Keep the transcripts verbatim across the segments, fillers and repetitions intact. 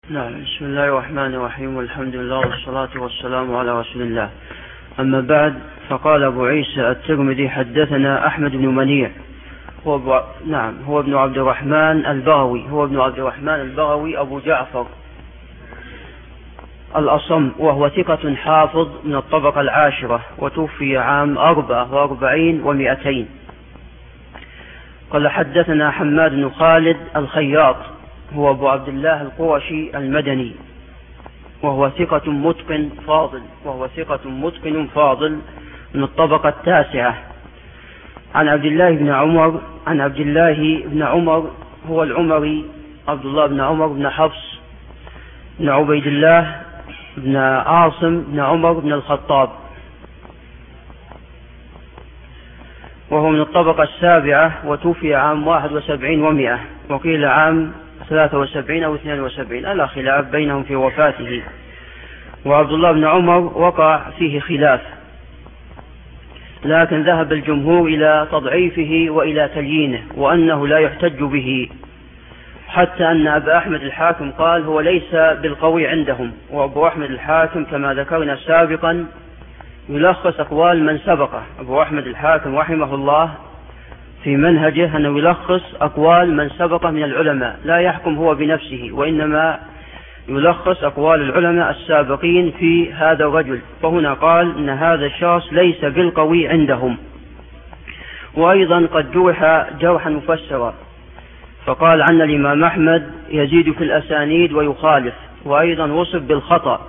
نعم. بسم الله الرحمن الرحيم، والحمد لله والصلاة والسلام على رسول الله. أما بعد، فقال أبو عيسى الترمذي حدثنا أحمد بن منيع هو ب... نعم هو ابن عبد الرحمن البغوي هو ابن عبد الرحمن البغوي أبو جعفر الأصم، وهو ثقة حافظ من الطبقة العاشرة، وتوفي عام أربعة وأربعين ومئتين. قال حدثنا حماد بن خالد الخياط هو أبو عبد الله القرشي المدني، وهو ثقة متقن فاضل وهو ثقة متقن فاضل من الطبقة التاسعة. عن عبد الله بن عمر عن عبد الله بن عمر هو العمري عبد الله بن عمر بن حفص بن عبيد الله بن عاصم بن عمر بن الخطاب، وهو من الطبقة السابعة، وتوفي عام واحد وسبعين ومئة، وقيل عام ثلاثة وسبعين أو اثنين وسبعين، ألا خلاف بينهم في وفاته. وعبد الله بن عمر وقع فيه خلاف، لكن ذهب الجمهور إلى تضعيفه وإلى تليينه، وأنه لا يحتج به، حتى أن أبا أحمد الحاكم قال هو ليس بالقوي عندهم. وأبو أحمد الحاكم كما ذكرنا سابقا يلخص أقوال من سبقه. أبو أحمد الحاكم رحمه الله في منهجه أنه يلخص أقوال من سبقه من العلماء، لا يحكم هو بنفسه، وإنما يلخص أقوال العلماء السابقين في هذا الرجل. فهنا قال إن هذا الشخص ليس بالقوي عندهم. وأيضا قد جرح جرحا مفسرا، فقال عن الإمام أحمد يزيد في الأسانيد ويخالف، وأيضا وصف بالخطأ.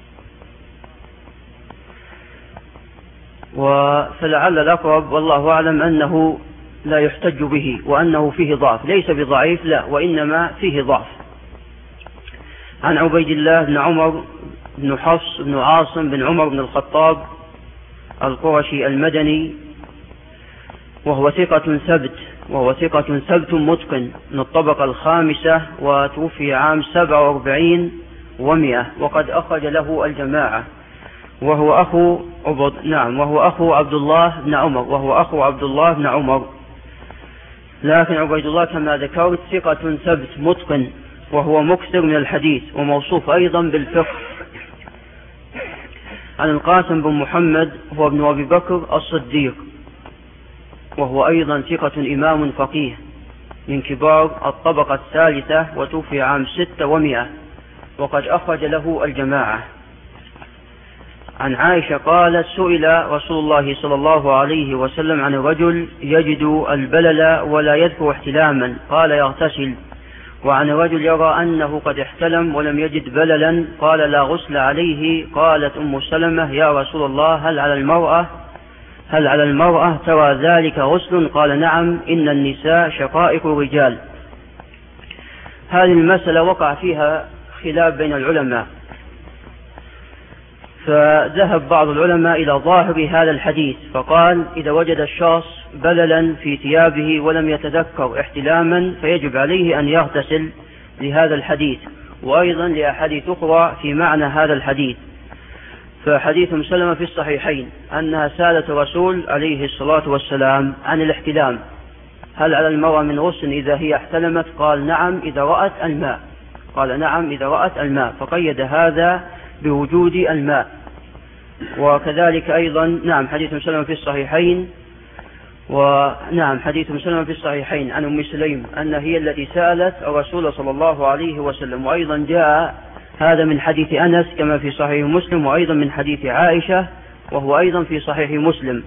فلعل الأقرب والله أعلم أنه لا يحتج به، وأنه فيه ضعف، ليس بضعيف لا، وإنما فيه ضعف. عن عبيد الله بن عمر بن حفص بن عاصم بن عمر بن الخطاب القرشي المدني، وهو ثقة ثبت وهو ثقة ثبت متقن من الطبقة الخامسة، وتوفي عام سبعة وأربعين ومئة، وقد أخرج له الجماعة. وهو أخو عبد نعم وهو أخو عبد الله بن عمر وهو أخو عبد الله بن عمر لكن عبيد الله كما ذكرت ثقة ثبت متقن، وهو مكثر من الحديث، وموصوف أيضا بالفقه. عن القاسم بن محمد هو ابن أبي بكر الصديق، وهو أيضا ثقة إمام فقيه من كبار الطبقة الثالثة، وتوفي عام ستة ومئة، وقد أخرج له الجماعة. عن عائشة قالت سئل رسول الله صلى الله عليه وسلم عن الرجل يجد البلل ولا يذكر احتلاما، قال يغتسل. وعن الرجل يرى أنه قد احتلم ولم يجد بللا، قال لا غسل عليه. قالت أم سلمة يا رسول الله هل على المرأة هل على المرأة ترى ذلك غسل؟ قال نعم، إن النساء شقائق الرجال. هذه المسألة وقع فيها خلاف بين العلماء، فذهب بعض العلماء إلى ظاهر هذا الحديث، فقال إذا وجد الشخص بللا في ثيابه ولم يتذكر احتلاما فيجب عليه أن يغتسل لهذا الحديث، وأيضا لأحاديث أخرى في معنى هذا الحديث. فحديث أم سلمة في الصحيحين أنها سألت الرسول عليه الصلاة والسلام عن الاحتلام، هل على المرأة من غسل إذا هي احتلمت؟ قال نعم إذا رأت الماء قال نعم إذا رأت الماء فقيد هذا بوجود الماء. وكذلك أيضا نعم حديث أم سلمة في الصحيحين ونعم حديث أم سلمة في الصحيحين عن أم سليم أن هي التي سألت الرسول صلى الله عليه وسلم. وأيضا جاء هذا من حديث أنس كما في صحيح مسلم، وأيضا من حديث عائشة وهو أيضا في صحيح مسلم.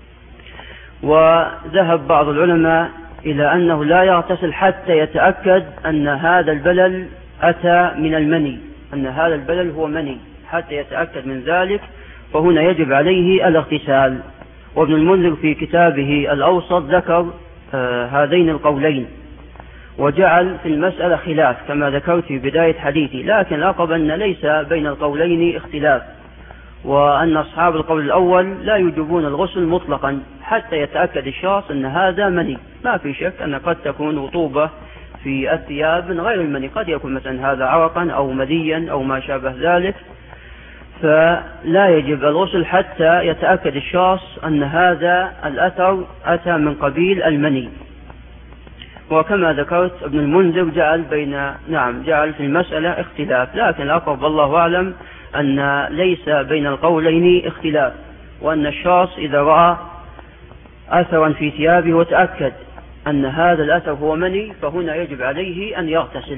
وذهب بعض العلماء إلى أنه لا يغتسل حتى يتأكد أن هذا البلل أتى من المني، أن هذا البلل هو مني، حتى يتأكد من ذلك، فهنا يجب عليه الاغتسال. وابن المنذر في كتابه الأوسط ذكر آه هذين القولين، وجعل في المسألة خلاف كما ذكرت في بداية حديثي، لكن الأقرب أن ليس بين القولين اختلاف، وأن أصحاب القول الأول لا يجبون الغسل مطلقا حتى يتأكد الشخص أن هذا مني. ما في شك أن قد تكون رطوبة في الثياب من غير المني، قد يكون مثلا هذا عرقا أو مديا أو ما شابه ذلك، فلا يجب الغسل حتى يتأكد الشخص أن هذا الأثر أتى من قبيل المني. وكما ذكرت ابن المنذر جعل بين نعم جعل في المسألة اختلاف، لكن الأقرب والله أعلم أن ليس بين القولين اختلاف، وأن الشخص إذا رأى أثرا في ثيابه وتأكد أن هذا الأثر هو مني فهنا يجب عليه أن يغتسل.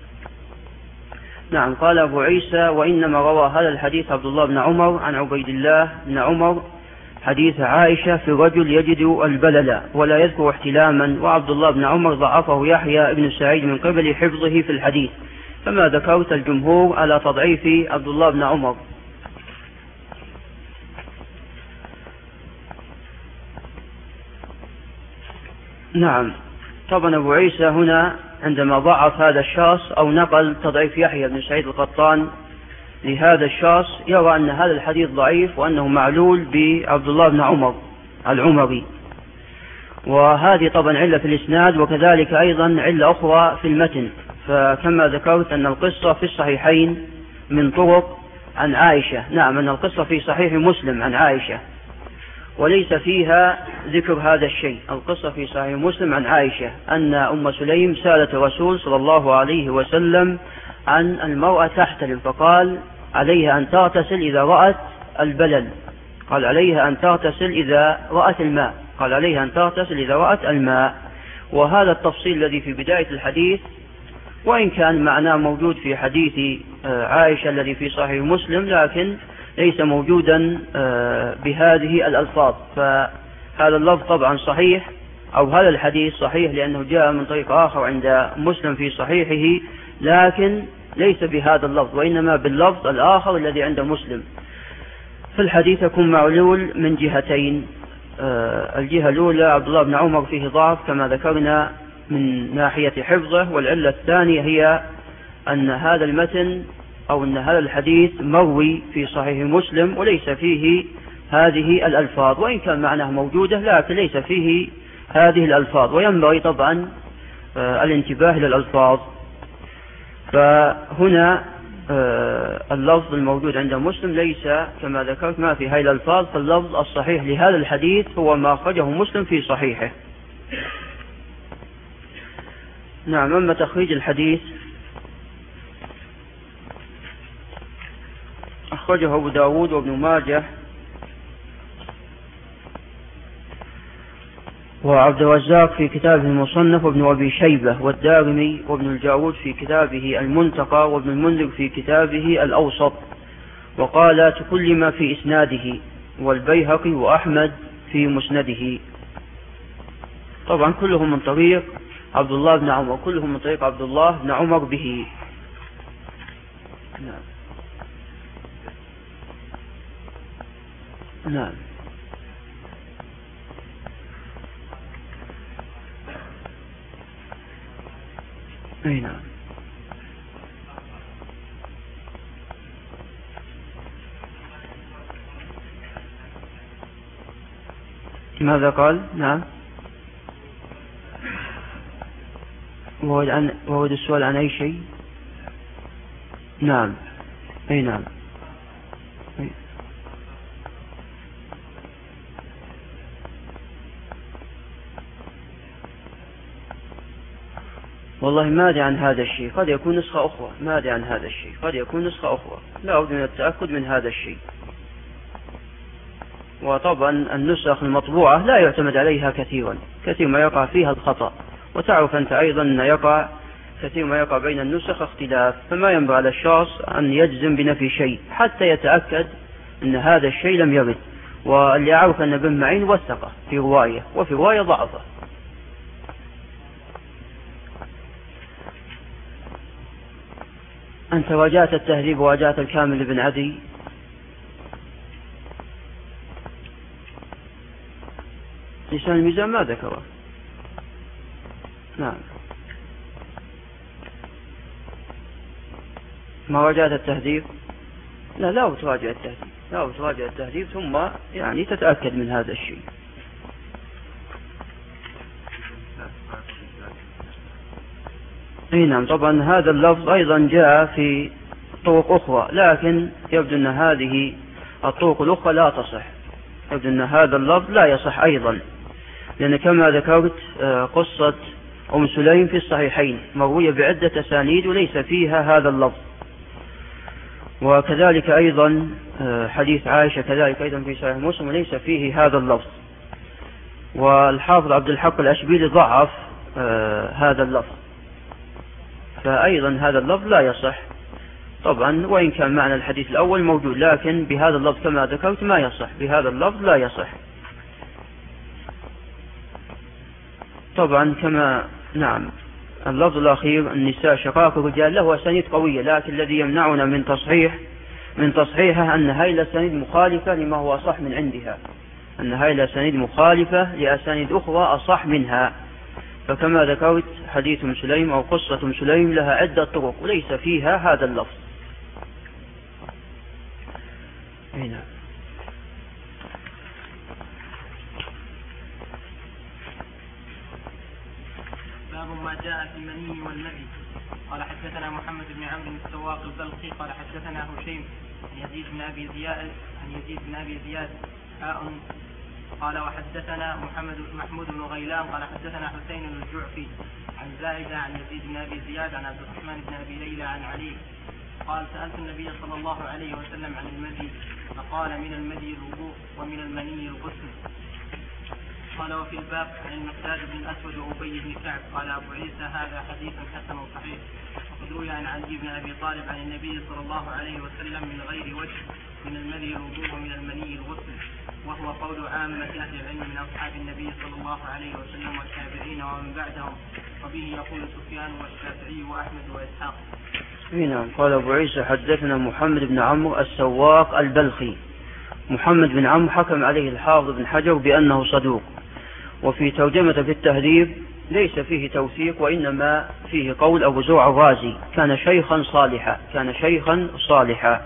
نعم. قال أبو عيسى: وإنما روى هذا الحديث عبد الله بن عمر عن عبيد الله بن عمر حديث عائشة في رجل يجد البلل ولا يذكر احتلاما، وعبد الله بن عمر ضعفه يحيى بن سعيد من قبل حفظه في الحديث، كما ذكرت الجمهور على تضعيف عبد الله بن عمر. نعم. طبعا أبو عيسى هنا عندما ضعف هذا الشخص أو نقل تضعيف يحيى بن سعيد القطان لهذا الشخص يرى أن هذا الحديث ضعيف وأنه معلول بعبد الله بن عمر العمري، وهذه طبعا علة في الإسناد، وكذلك أيضا علة أخرى في المتن. فكما ذكرت أن القصة في الصحيحين من طرق عن عائشة. نعم، أن القصة في صحيح مسلم عن عائشة وليس فيها ذكر هذا الشيء. القصة في صحيح مسلم عن عائشة أن أم سليم سألت الرسول صلى الله عليه وسلم عن المرأة تحتلم، فقال عليها أن تغتسل إذا رأت البلل، قال عليها أن تغتسل إذا رأت الماء، قال عليها أن تغتسل إذا رأت الماء. وهذا التفصيل الذي في بداية الحديث وإن كان معناه موجود في حديث عائشة الذي في صحيح مسلم، لكن ليس موجودا بهذه الألفاظ. فهذا اللفظ طبعا صحيح، أو هذا الحديث صحيح لأنه جاء من طريق آخر عند مسلم في صحيحه، لكن ليس بهذا اللفظ وإنما باللفظ الآخر الذي عند مسلم. في الحديث يكون معلول من جهتين. الجهة الأولى عبد الله بن عمر فيه ضعف كما ذكرنا من ناحية حفظه، والعلة الثانية هي أن هذا المتن أو أن هذا الحديث مروي في صحيح مسلم وليس فيه هذه الألفاظ، وإن كان معناه موجودة لكن ليس فيه هذه الألفاظ، وينبغي طبعا الانتباه للألفاظ. فهنا اللفظ الموجود عند مسلم ليس كما ذكرت ما في هذه الألفاظ، فاللفظ الصحيح لهذا الحديث هو ما أخرجه مسلم في صحيحه. نعم. أما تخريج الحديث أخرجه أبو داود وابن ماجه وعبد الرزاق في كتابه المصنف وابن أبي شيبة والدارمي وابن الجارود في كتابه المنتقى وابن المنذر في كتابه الأوسط، وقال تكلم في إسناده، والبيهقي وأحمد في مسنده. طبعا كلهم من طريق عبد الله بن عمر، كلهم من طريق عبد الله بن عمر به. نعم. نعم. أي نعم. ماذا قال؟ نعم. وورد عن وورد السؤال عن أي شيء؟ نعم. أي نعم. أي. والله ما أدري عن هذا الشيء، قد يكون نسخة أخرى، ما أدري عن هذا الشيء، قد يكون نسخة أخرى، لا أريد من التأكد من هذا الشيء. وطبعا النسخ المطبوعة لا يعتمد عليها كثيرا، كثير ما يقع فيها الخطأ، وتعرف أنت أيضا أن يقع كثير ما يقع بين النسخ اختلاف، فما ينبغي على الشخص أن يجزم بنفي شيء حتى يتأكد أن هذا الشيء لم يرد. واللي أعرف أن ابن معين وثقه في رواية وفي رواية ضعفه. أنت راجعت التهذيب وراجعت الكامل لابن عدي؟ لسان الميزان ما ذكره. نعم. ما راجعت التهذيب؟ لا لا تراجع التهذيب، لا تراجع التهذيب ثم يعني تتأكد من هذا الشيء. اي نعم. طبعا هذا اللفظ ايضا جاء في طرق اخرى، لكن يبدو ان هذه الطرق الاخرى لا تصح، يبدو ان هذا اللفظ لا يصح ايضا، لان كما ذكرت قصة أم سليم في الصحيحين مروية بعدة أسانيد وليس فيها هذا اللفظ. وكذلك أيضا حديث عائشة كذلك أيضا في صحيح مسلم وليس فيه هذا اللفظ. والحافظ عبد الحق الأشبيلي ضعف هذا اللفظ، فأيضا هذا اللفظ لا يصح طبعا، وإن كان معنى الحديث الأول موجود، لكن بهذا اللفظ كما ذكرت ما يصح، بهذا اللفظ لا يصح طبعا. كما نعم اللفظ الأخير النساء شقائق الرجال له أسانيد قوية، لكن الذي يمنعنا من تصحيح من تصحيحه أن هاي الأسانيد مخالفة لما هو أصح من عندها، أن هاي الأسانيد مخالفة لأسانيد أخرى أصح منها. فكما ذكرت حديث أم سليم أو قصة أم سليم لها عدة طرق وليس فيها هذا اللفظ. هنا باب ما جاء في المني والمذي. قال حدثنا محمد بن عمرو السواق البلخي قال حدثنا هشيم عن يزيد بن أبي زياد عن يزيد بن أبي زياد حاء قال وحدثنا محمد محمود بن غيلان قال حدثنا حسين الجعفي عن زائدة عن يزيد بن أبي زياد عن عبد الرحمن بن أبي ليلى عن علي قال سألت النبي صلى الله عليه وسلم عن المذي فقال من المذي الوضوء ومن المني الغسل. قال وفي الباب عن المقداد بن الأسود وأبي بن كعب قال أبو عيسى هذا حديث حسن صحيح. وقد روي عن علي بن أبي طالب عن النبي صلى الله عليه وسلم من غير وجه من المذي الوضوء ومن المني الغسل، وهو قول عامة أهل العلم من أصحاب النبي صلى الله عليه وسلم والتابعين ومن بعدهم، وبه يقول سفيان والشافعي وأحمد وإسحاق. هنا قال أبو عيسى حدثنا محمد بن عمرو السواق البلخي. محمد بن عمرو حكم عليه الحافظ بن حجر بأنه صدوق، وفي ترجمة في التهذيب ليس فيه توثيق وإنما فيه قول أبو زرع الرازي كان شيخا صالحا كان شيخا صالحا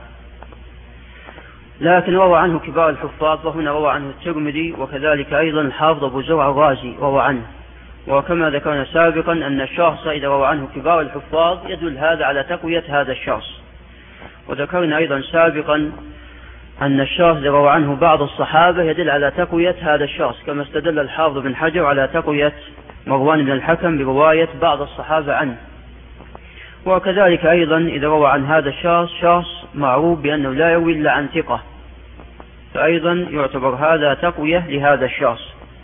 لكن روى عنه كبار الحفاظ، وهنا روى عنه الترمذي وكذلك أيضا الحافظ أبو زرع الرازي روى عنه. وكما ذكرنا سابقا أن الشخص إذا روى عنه كبار الحفاظ يدل هذا على تقوية هذا الشخص. وذكرنا أيضا سابقا أن الشخص إذا روى عنه بعض الصحابة يدل على تقوية هذا الشخص، كما استدل الحافظ بن حجر على تقوية مروان بن الحكم برواية بعض الصحابة عنه. وكذلك أيضا إذا روى عن هذا الشخص شخص معروف بأنه لا يروي إلا عن ثقة، فأيضا يعتبر هذا تقوية لهذا الشخص.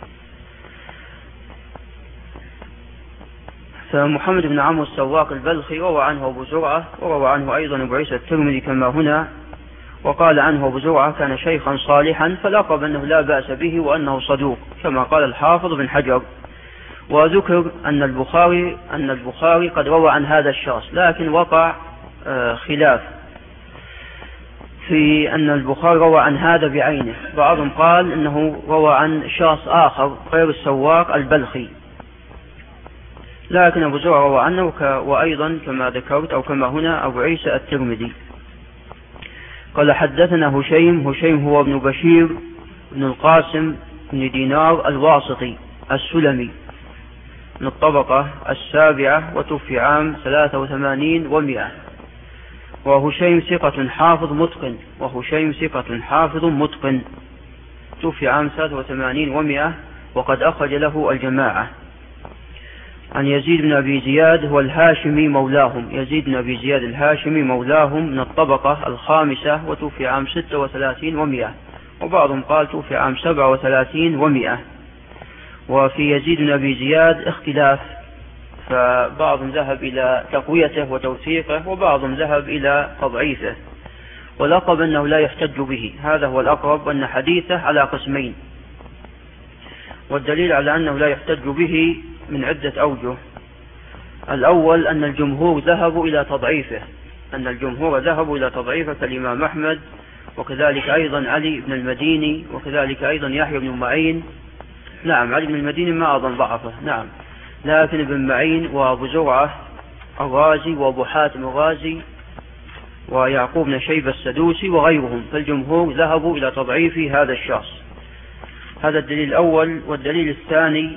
فمحمد بن عمرو السواق البلخي روى عنه أبو زرعة وروى عنه أيضا أبو عيسى الترمذي كما هنا، وقال عنه أبو زرعة كان شيخا صالحا، فلقب أنه لا بأس به وأنه صدوق كما قال الحافظ بن حجر. وذكر أن البخاري أن البخاري قد روى عن هذا الشخص، لكن وقع خلاف في أن البخاري روى عن هذا بعينه. بعضهم قال أنه روى عن شخص آخر غير السواق البلخي، لكن أبو زرع روى عنه وأيضا كما ذكرت أو كما هنا أبو عيسى الترمذي. قال حدثنا هشيم هشيم هو ابن بشير بن القاسم بن دينار الواسطي السلمي من الطبقة السابعة، وتوفي عام ثلاثة وثمانين ومئة. وهشيم ثقة حافظ متقن وهشيم ثقة حافظ متقن توفي عام ثلاثة وثمانين ومئة، وقد أخرج له الجماعة. عن يزيد بن أبي زياد هو الهاشمي مولاهم يزيد بن أبي زياد الهاشمي مولاهم من الطبقة الخامسة، وتوفي عام ستة وثلاثين ومئة، وبعضهم قال توفي عام سبعة وثلاثين ومئة. وفي يزيد بن أبي زياد اختلاف، فبعضهم ذهب إلى تقويته وتوثيقه وبعضهم ذهب إلى تضعيفه، ولقب أنه لا يحتج به. هذا هو الأقرب، أن حديثه على قسمين، والدليل على أنه لا يحتج به من عدة أوجه. الأول أن الجمهور ذهبوا إلى تضعيفه أن الجمهور ذهبوا إلى تضعيفه كالإمام أحمد، وكذلك أيضا علي بن المديني، وكذلك أيضا يحيى بن معين. نعم علي بن المديني ما أظن ضعفه، نعم، لكن ابن معين وأبو زرعة الرازي وأبو حاتم الرازي ويعقوب بن شيبة السدوسي وغيرهم، فالجمهور ذهبوا إلى تضعيف هذا الشخص. هذا الدليل الأول. والدليل الثاني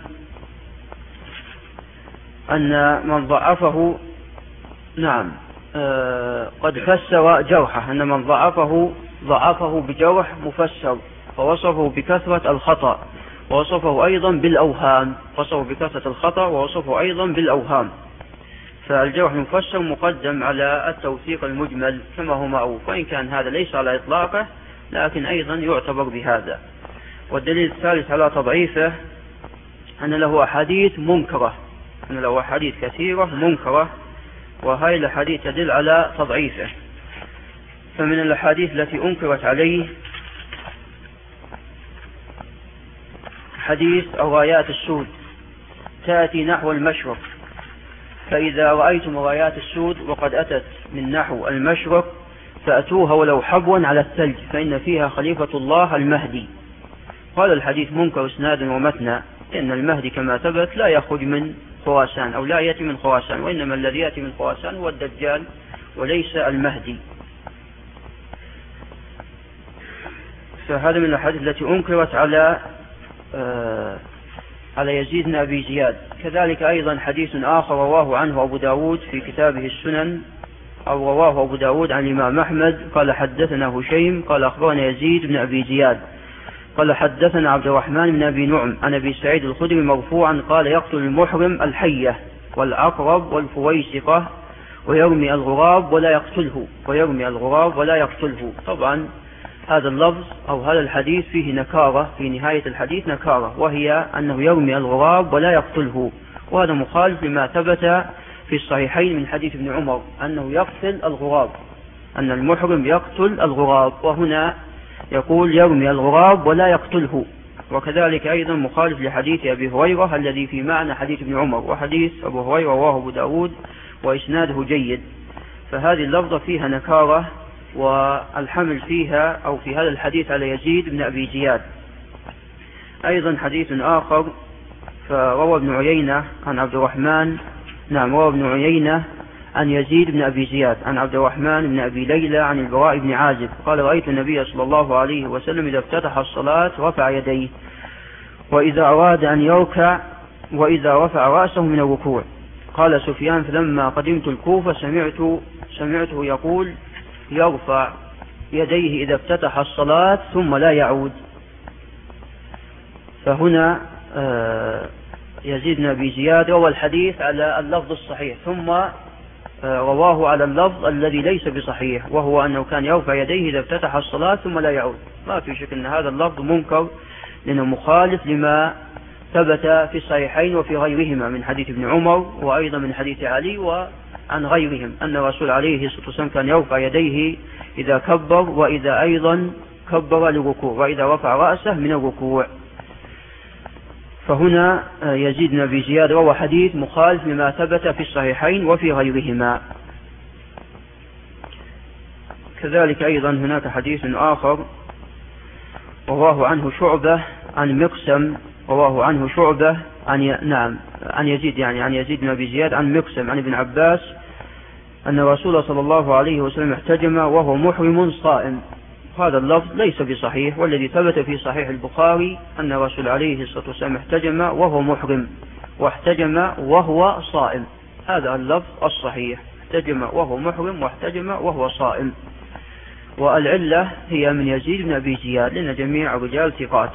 أن من ضعفه نعم آه قد فسر جرحه، أن من ضعفه ضعفه بجرح مفسر فوصفه بكثرة الخطأ، ووصفه أيضا بالأوهام، وصفه بكثرة الخطأ ووصفه أيضا بالأوهام. فالجرح المفسر مقدم على التوثيق المجمل كما هو معروف، وإن كان هذا ليس على إطلاقه لكن أيضا يعتبر بهذا. والدليل الثالث على تضعيفه أن له أحاديث منكرة، أن له أحاديث كثيرة منكرة، وهذه الأحاديث تدل على تضعيفه. فمن الأحاديث التي أنكرت عليه حديث الرايات السود تأتي نحو المشرق، فإذا رأيتم رايات السود وقد أتت من نحو المشرق فأتوها ولو حبوا على الثلج فإن فيها خليفة الله المهدي. قال الحديث منكر اسنادا ومتنا، إن المهدي كما ثبت لا يخرج من خراسان أو لا يأتي من خراسان، وإنما الذي يأتي من خراسان هو الدجال وليس المهدي. فهذا من الأحاديث التي أنكرت على آه على يزيد بن أبي زياد. كذلك أيضا حديث آخر رواه عنه أبو داود في كتابه السنن، أو رواه أبو داود عن الإمام أحمد قال حدثنا هشيم قال أخبرنا يزيد بن أبي زياد قال حدثنا عبد الرحمن بن أبي نعم عن أبي سعيد الخدري مرفوعا قال يقتل المحرم الحية والعقرب والفويسقة ويرمي الغراب ولا يقتله ويرمي الغراب ولا يقتله. طبعا هذا اللفظ أو هذا الحديث فيه نكارة، في نهاية الحديث نكارة، وهي أنه يرمي الغراب ولا يقتله، وهذا مخالف لما ثبت في الصحيحين من حديث ابن عمر أنه يقتل الغراب، أن المحرم يقتل الغراب، وهنا يقول يرمي الغراب ولا يقتله. وكذلك أيضا مخالف لحديث أبي هريرة الذي في معنى حديث ابن عمر، وحديث أبو هريرة رواه أبو داود وإسناده جيد. فهذه اللفظة فيها نكارة، والحمل فيها أو في هذا الحديث على يزيد بن أبي زياد. أيضا حديث آخر فروى ابن عيينة عن عبد الرحمن نعم روى ابن عيينة عن يزيد بن أبي زياد عن عبد الرحمن بن أبي ليلى عن البراء بن عازب قال رأيت النبي صلى الله عليه وسلم إذا افتتح الصلاة رفع يديه وإذا أراد أن يركع وإذا رفع رأسه من الركوع. قال سفيان فلما قدمت الكوفة سمعت سمعته يقول يرفع يديه إذا افتتح الصلاة ثم لا يعود. فهنا يزيد بن أبي زياد روى الحديث على اللفظ الصحيح ثم رواه على اللفظ الذي ليس بصحيح، وهو أنه كان يرفع يديه إذا افتتح الصلاة ثم لا يعود. ما في شك أن هذا اللفظ منكر لأنه مخالف لما ثبت في الصحيحين وفي غيرهما من حديث ابن عمر وأيضا من حديث علي وعن غيرهم أن الرسول عليه الصلاة والسلام كان يرفع يديه إذا كبر وإذا أيضا كبر للركوع وإذا رفع رأسه من الركوع. فهنا يزيد بن أبي زياد روى حديث مخالف لما ثبت في الصحيحين وفي غيرهما. كذلك أيضا هناك حديث آخر رواه عنه شعبة عن مقسم رواه عنه شعبة عن نعم عن يزيد يعني عن يزيد بن أبي زياد عن مقسم عن ابن عباس أن الرسول صلى الله عليه وسلم احتجم وهو محرم صائم. هذا اللفظ ليس بصحيح، والذي ثبت في صحيح البخاري أن الرسول عليه الصلاة والسلام احتجم وهو محرم واحتجم وهو صائم. هذا اللفظ الصحيح، احتجم وهو محرم واحتجم وهو صائم. والعلة هي من يزيد بن أبي زياد لأن جميع الرجال ثقات.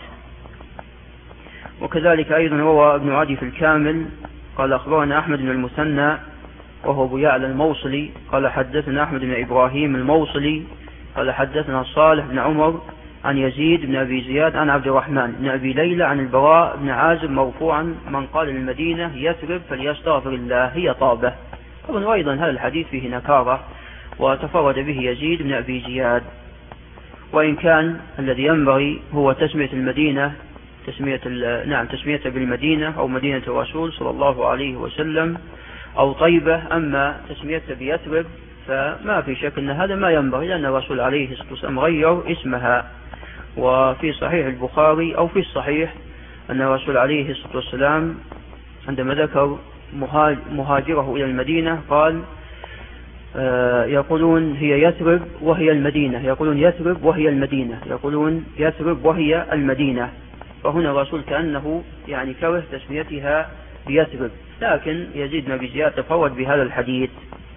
وكذلك أيضا روى ابن عدي في الكامل قال أخبرنا أحمد بن المثنى وهو أبو يعلى الموصلي قال حدثنا أحمد بن إبراهيم الموصلي قال حدثنا صالح بن عمر عن يزيد بن أبي زياد عن عبد الرحمن بن أبي ليلى عن البراء بن عازب مرفوعا من قال للمدينة يثرب فليستغفر الله هي طابة. وأيضا هذا الحديث فيه نكارة وتفرد به يزيد بن أبي زياد، وإن كان الذي ينبغي هو تسمية المدينة تسمية نعم تسمية بالمدينة أو مدينة الرسول صلى الله عليه وسلم أو طيبة. أما تسمية بيثرب فما في شك أن هذا ما ينبغي لأن الرسول عليه الصلاة والسلام غير اسمها. وفي صحيح البخاري أو في الصحيح أن الرسول عليه الصلاة والسلام عندما ذكر مهاجره إلى المدينة قال آه يقولون هي يثرب وهي المدينة يقولون يثرب وهي المدينة يقولون يثرب وهي المدينة. فهنا الرسول كأنه يعني كره تسميتها بيثرب، لكن يزيد بن أبي زياد تفرد بهذا الحديث.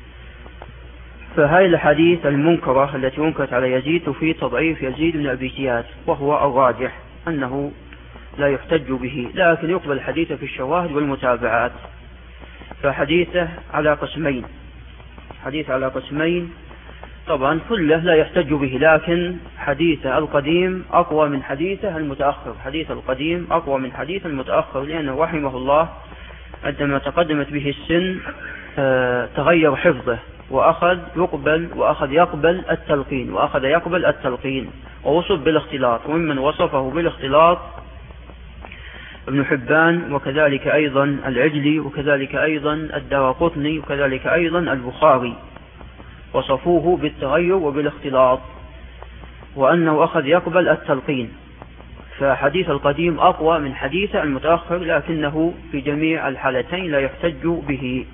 فهذه الحديث المنكرة التي انكرت على يزيد في تضعيف يزيد بن أبي زياد، وهو الراجح أنه لا يحتج به، لكن يقبل الحديث في الشواهد والمتابعات. فحديثه على قسمين، حديث على قسمين طبعا كله لا يحتج به، لكن حديثه القديم أقوى من حديثه المتأخر، حديث القديم أقوى من حديث المتأخر، لأنه رحمه الله عندما تقدمت به السن تغير حفظه وأخذ يقبل وأخذ يقبل التلقين وأخذ يقبل التلقين ووصف بالاختلاط، وممن وصفه بالاختلاط ابن حبان، وكذلك أيضا العجلي، وكذلك أيضا الدارقطني، وكذلك أيضا البخاري، وصفوه بالتغير وبالاختلاط، وأنه أخذ يقبل التلقين. فحديث القديم أقوى من حديث المتأخر، لكنه في جميع الحالتين لا يحتج به.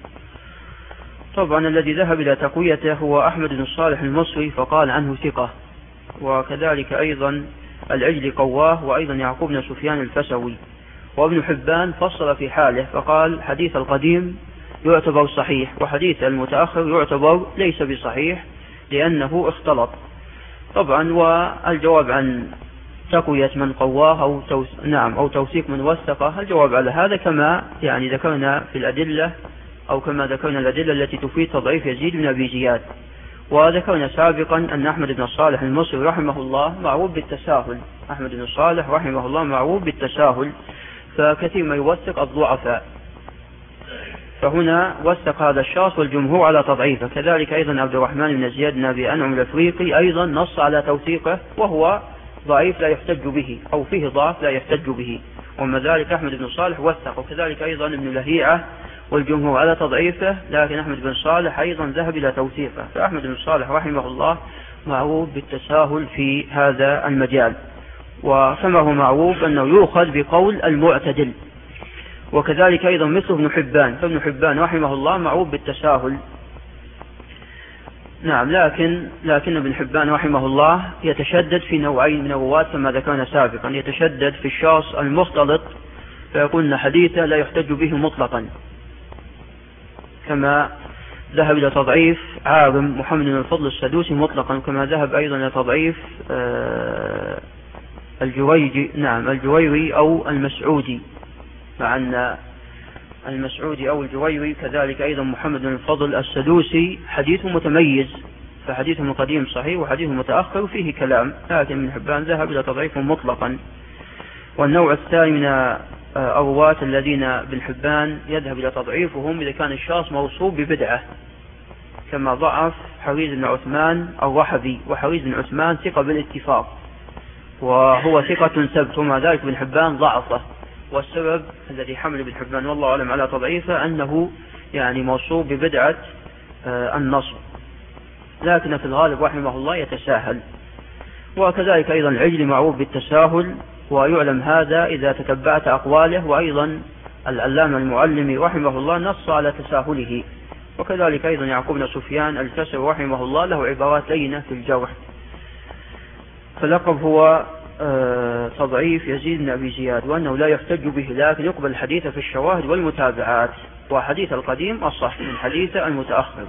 طبعا الذي ذهب إلى تقويته هو أحمد بن صالح المصري فقال عنه ثقة، وكذلك أيضا العجل قواه، وأيضا يعقوب بن سفيان الفسوي. وابن حبان فصل في حاله فقال حديث القديم يعتبر صحيح، وحديث المتأخر يعتبر ليس بصحيح لأنه اختلط. طبعا والجواب عن تقوية من قواه أو توس... نعم أو توثيق من وثقه، الجواب على هذا كما يعني ذكرنا في الأدلة أو كما ذكرنا الأدلة التي تفيد تضعيف يزيد بن أبي زياد. وذكرنا سابقا أن أحمد بن صالح المصري رحمه الله معروف بالتساهل، أحمد بن صالح رحمه الله معروف بالتساهل، فكثير ما يوثق الضعفاء، فهنا وثق هذا الشخص والجمهور على تضعيفه. كذلك أيضا عبد الرحمن بن زياد بن أبي أنعم الأفريقي أيضا نص على توثيقه، وهو ضعيف لا يحتج به أو فيه ضعف لا يحتج به، ومع ذلك أحمد بن صالح وثق. وكذلك أيضا ابن لهيعة والجمهور على تضعيفه، لكن أحمد بن صالح أيضا ذهب إلى توثيقه. فأحمد بن صالح رحمه الله معروف بالتساهل في هذا المجال، وكما هو معروف أنه يؤخذ بقول المعتدل. وكذلك أيضا مثل ابن حبان، فابن حبان رحمه الله معروف بالتساهل، نعم، لكن لكن ابن حبان رحمه الله يتشدد في نوعين من الرواة كما ذكرنا سابقا، يتشدد في الشخص المختلط فيقول حديثه لا يحتج به مطلقا، كما ذهب إلى تضعيف عارم محمد بن الفضل السدوسي مطلقا، كما ذهب أيضا إلى تضعيف الجويجي نعم الجويري أو المسعودي، مع أن المسعودي أو الجويري كذلك أيضا محمد بن الفضل السدوسي حديثه متميز، فحديثه القديم صحيح وحديثه متأخر فيه كلام، لكن ابن حبان ذهب إلى تضعيفه مطلقا. والنوع الثاني من الرواة الذين ابن حبان يذهب إلى تضعيفهم إذا كان الشخص موصوف ببدعة، كما ضعف حريز بن عثمان الرحبي، وحريز بن عثمان ثقة بالاتفاق وهو ثقة ثبت، ومع ذلك ابن حبان ضعفه، والسبب الذي حمل ابن حبان والله أعلم على تضعيفه أنه يعني موصوف ببدعة النصر، لكن في الغالب رحمه الله يتساهل. وكذلك أيضا العجل معروف بالتساهل، ويعلم هذا إذا تتبعت أقواله، وأيضا العلامة المعلمي رحمه الله نص على تساهله. وكذلك أيضا يعقوب بن سفيان الفسوي رحمه الله له عبارات لينة في الجرح، فلقب هو تضعيف يزيد بن أبي زياد، وأنه لا يحتج به لكن يقبل الحديث في الشواهد والمتابعات، وحديث القديم الصح من حديث المتأخر.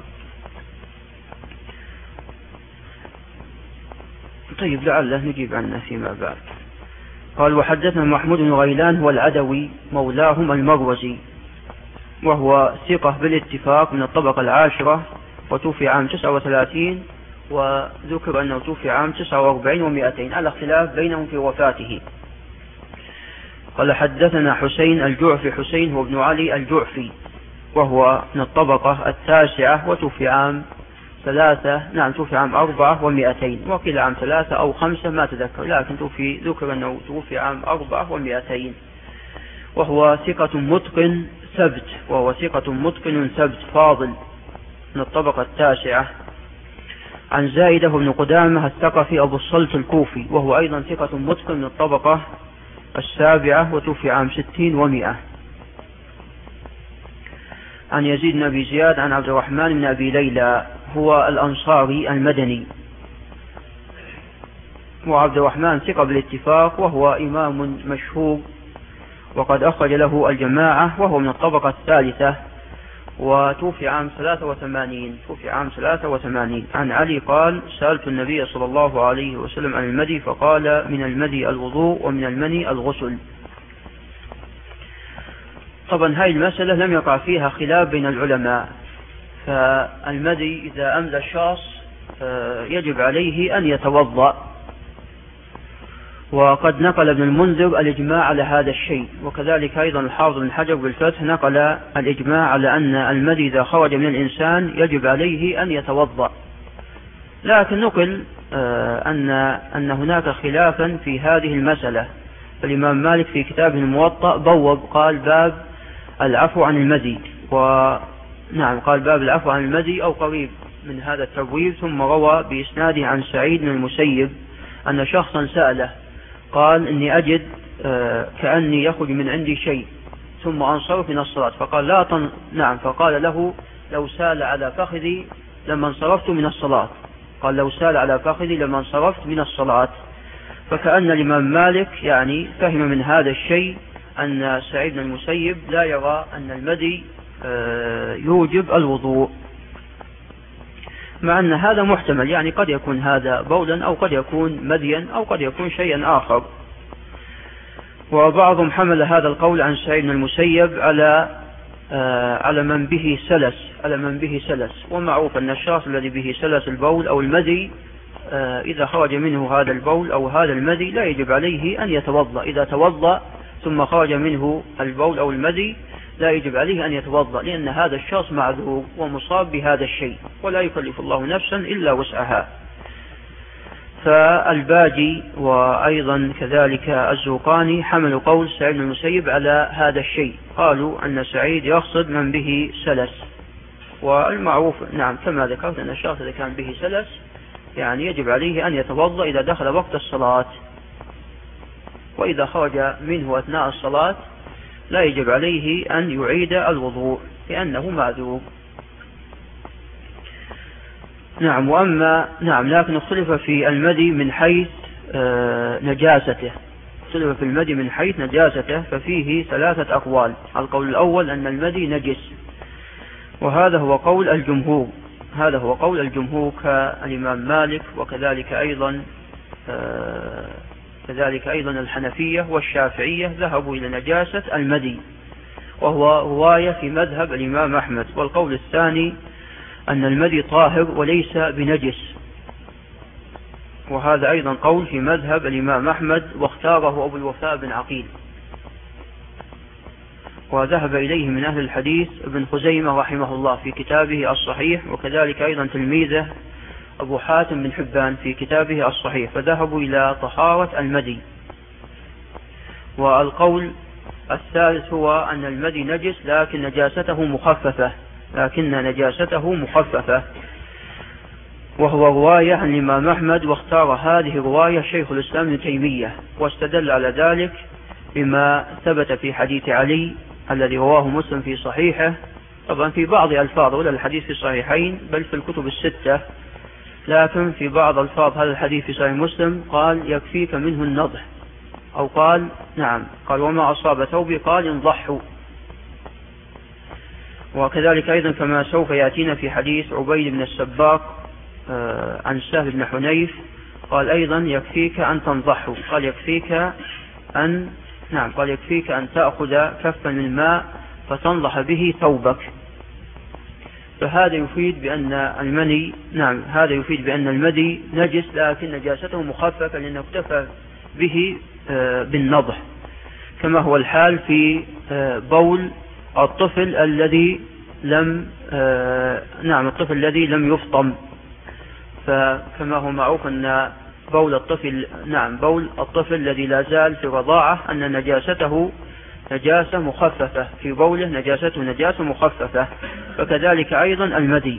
طيب لعله نجيب عنه فيما بعد. قال وحدثنا محمود بن غيلان هو العدوي مولاهم المروزي، وهو ثقة بالاتفاق من الطبقة العاشرة، وتوفي عام تسعة وثلاثين، وذكر أنه توفي عام تسعة وأربعين ومئتين على اختلاف بينهم في وفاته. قال حدثنا حسين الجعفي، حسين هو ابن علي الجعفي، وهو من الطبقة التاسعة، وتوفي عام ثلاثة نعم توفي عام أربعة ومئتين، وقيل عام ثلاثة أو خمسة ما تذكر، لكن توفي ذكر أنه توفي عام أربعة ومئتين، وهو ثقة متقن ثبت وهو ثقة متقن ثبت فاضل من الطبقة التاسعة. عن زائدة بن قدامة الثقفي أبو الصلت الكوفي، وهو أيضا ثقة متقن من الطبقة السابعة، وتوفي عام ستين ومئة. عن يزيد بن أبي زياد عن عبد الرحمن بن أبي ليلى، هو الأنصاري المدني، وعبد الرحمن ثقة بالاتفاق، وهو إمام مشهور وقد أخرج له الجماعة، وهو من الطبقة الثالثة، وتوفي عام ثلاثة وثمانين توفي عام ثلاثة وثمانين. عن علي قال: سألت النبي صلى الله عليه وسلم عن المدي فقال: من المدي الوضوء ومن المني الغسل. طبعا هذه المسألة لم يقع فيها خلاف بين العلماء، فالمدي إذا أملى الشخص يجب عليه أن يتوضأ، وقد نقل ابن المنذر الإجماع على هذا الشيء، وكذلك أيضا الحافظ بن حجر بالفتح نقل الإجماع على أن المدي إذا خرج من الإنسان يجب عليه أن يتوضأ. لكن نقل أن أن هناك خلافا في هذه المسألة. الإمام مالك في كتابه الموطأ بوب قال: باب العفو عن المدي، ونعم قال باب العفو عن المدي أو قريب من هذا التبويب. ثم روى بإسناده عن سعيد بن المسيب أن شخصا سأله قال: إني أجد آه كأني يخرج من عندي شيء ثم أنصرف من الصلاة، فقال لا تن... نعم فقال له: لو سال على فخذي لما انصرفت من الصلاة. قال: لو سال على فخذي لما انصرفت من الصلاة. فكأن الإمام مالك يعني فهم من هذا الشيء أن سعيد بن المسيب لا يرى أن المدي آه يوجب الوضوء، مع أن هذا محتمل، يعني قد يكون هذا بولا أو قد يكون مديا أو قد يكون شيئا آخر. وبعضهم حمل هذا القول عن سعيد بن المسيب على آه على من به سلس على من به سلس ومعروف أن الشخص الذي به سلس البول أو المدي آه إذا خرج منه هذا البول أو هذا المدي لا يجب عليه أن يتوضأ. إذا توضأ ثم خرج منه البول أو المدي لا يجب عليه أن يتوضأ، لأن هذا الشخص معذور ومصاب بهذا الشيء، ولا يكلف الله نفسا إلا وسعها. فالباجي وأيضا كذلك الزوقاني حملوا قول سعيد بن المسيب على هذا الشيء، قالوا أن سعيد يقصد من به سلس. والمعروف نعم كما ذكرت أن الشخص إذا كان به سلس يعني يجب عليه أن يتوضأ إذا دخل وقت الصلاة، وإذا خرج منه أثناء الصلاة لا يجب عليه أن يعيد الوضوء لأنه معذور. نعم. وأما نعم لكن اختلف في المدي من حيث آه نجاسته اختلف في المدي من حيث نجاسته ففيه ثلاثة أقوال. القول الأول أن المدي نجس، وهذا هو قول الجمهور هذا هو قول الجمهور كالإمام مالك، وكذلك أيضا آه كذلك أيضا الحنفية والشافعية ذهبوا إلى نجاسة المدي، وهو رواية في مذهب الإمام أحمد. والقول الثاني أن المدي طاهر وليس بنجس، وهذا أيضا قول في مذهب الإمام أحمد، واختاره أبو الوفاء بن عقيل، وذهب إليه من أهل الحديث ابن خزيمة رحمه الله في كتابه الصحيح، وكذلك أيضا تلميذه أبو حاتم بن حبان في كتابه الصحيح، فذهبوا إلى طهارة المدي. والقول الثالث هو أن المدي نجس لكن نجاسته مخففة لكن نجاسته مخففة وهو رواية عن الإمام أحمد، واختار هذه الرواية شيخ الإسلام ابن تيمية، واستدل على ذلك بما ثبت في حديث علي الذي رواه مسلم في صحيحه، طبعا في بعض ألفاظ ولا الحديث في الصحيحين بل في الكتب الستة، لكن في بعض ألفاظ هذا الحديث في صحيح مسلم قال: يكفيك منه النضح، أو قال نعم قال: وما أصاب ثوبي قال انضحوا. وكذلك أيضا كما سوف يأتينا في حديث عبيد بن السباق عن سهل بن حنيف قال أيضا: يكفيك أن تنضحوا، قال يكفيك أن نعم قال يكفيك أن تأخذ كفا من ماء فتنضح به ثوبك. فهذا يفيد بأن المني نعم هذا يفيد بأن المدي نجس لكن نجاسته مخففة، لأنه اكتفى به بالنضح، كما هو الحال في بول الطفل الذي لم نعم الطفل الذي لم يفطم. فكما هو معروف أن بول الطفل نعم بول الطفل الذي لا زال في الرضاعة أن نجاسته نجاسة مخففة، في بوله نجاسته نجاسة مخففة، فكذلك أيضا المدي.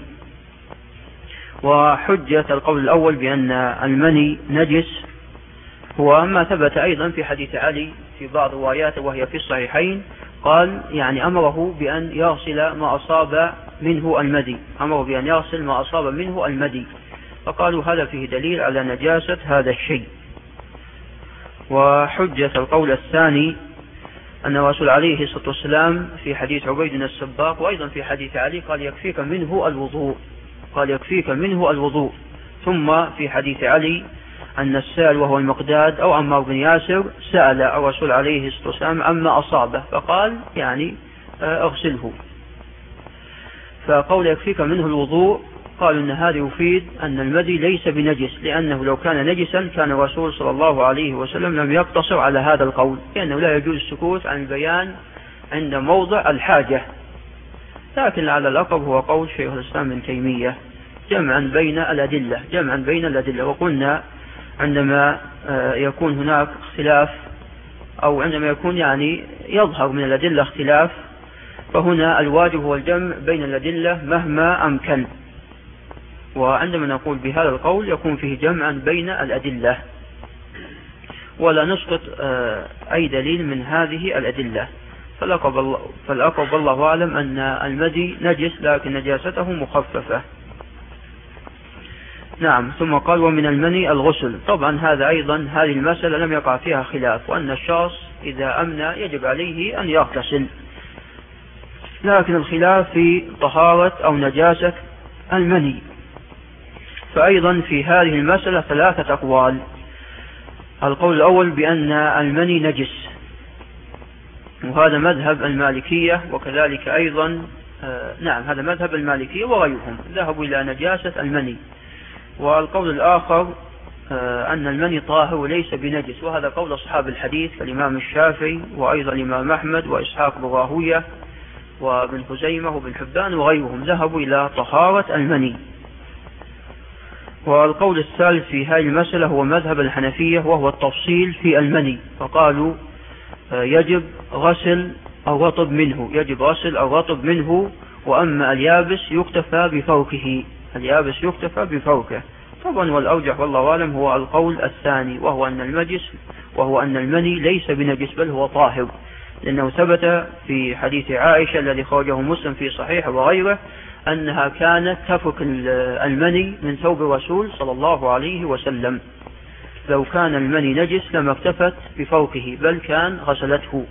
وحجة القول الأول بأن المني نجس هو ما ثبت أيضا في حديث علي في بعض رواياته وهي في الصحيحين، قال يعني أمره بأن يغسل ما أصاب منه المدي أمره بأن يغسل ما أصاب منه المدي فقالوا هذا فيه دليل على نجاسة هذا الشيء. وحجة القول الثاني أن الرسول عليه الصلاة والسلام في حديث عبيد بن السباق وأيضا في حديث علي قال يكفيك منه الوضوء، قال يكفيك منه الوضوء. ثم في حديث علي أن السائل وهو المقداد أو عمار بن ياسر سأل الرسول عليه الصلاة والسلام عما أصابه فقال يعني اغسله. فقول يكفيك منه الوضوء قالوا أن هذا يفيد أن المذي ليس بنجس، لأنه لو كان نجسا كان الرسول صلى الله عليه وسلم لم يقتصر على هذا القول، لأنه لا يجوز السكوت عن البيان عند موضع الحاجة. لكن على الأقرب هو قول شيخ الإسلام ابن تيمية جمعا بين الأدلة جمعا بين الأدلة وقلنا عندما يكون هناك اختلاف أو عندما يكون يعني يظهر من الأدلة اختلاف فهنا الواجب هو الجمع بين الأدلة مهما أمكن، وعندما نقول بهذا القول يكون فيه جمعا بين الأدلة ولا نسقط أي دليل من هذه الأدلة. فالأقرب والله أعلم أن المذي نجس لكن نجاسته مخففة. نعم. ثم قال ومن المني الغسل. طبعا هذا أيضا هذه المسألة لم يقع فيها خلاف، وأن الشخص إذا أمنى يجب عليه أن يغتسل، لكن الخلاف في طهارة أو نجاسة المني. فأيضا في هذه المسألة ثلاثة أقوال. القول الأول بأن المني نجس، وهذا مذهب المالكية، وكذلك أيضا آه نعم هذا مذهب المالكية وغيرهم ذهبوا إلى نجاسة المني. والقول الآخر آه أن المني طاهر وليس بنجس، وهذا قول أصحاب الحديث كالإمام الشافعي وأيضا الإمام أحمد وإسحاق بن راهوية وابن خزيمة وابن حبان وغيرهم ذهبوا إلى طهارة المني. والقول الثالث في هذه المسألة هو مذهب الحنفية وهو التفصيل في المني، فقالوا يجب غسل الرطب منه يجب غسل الرطب منه وأما اليابس يكتفى بفوقه اليابس يكتفى بفوقه. طبعا والأرجح والله أعلم هو القول الثاني، وهو أن المجس وهو أن المني ليس بنجس بل هو طاهر، لأنه ثبت في حديث عائشة الذي خرجه مسلم في صحيح وغيره أنها كانت تفك المني من ثوب الرسول صلى الله عليه وسلم، لو كان المني نجس لما اكتفت بفوقه بل كان غسلته.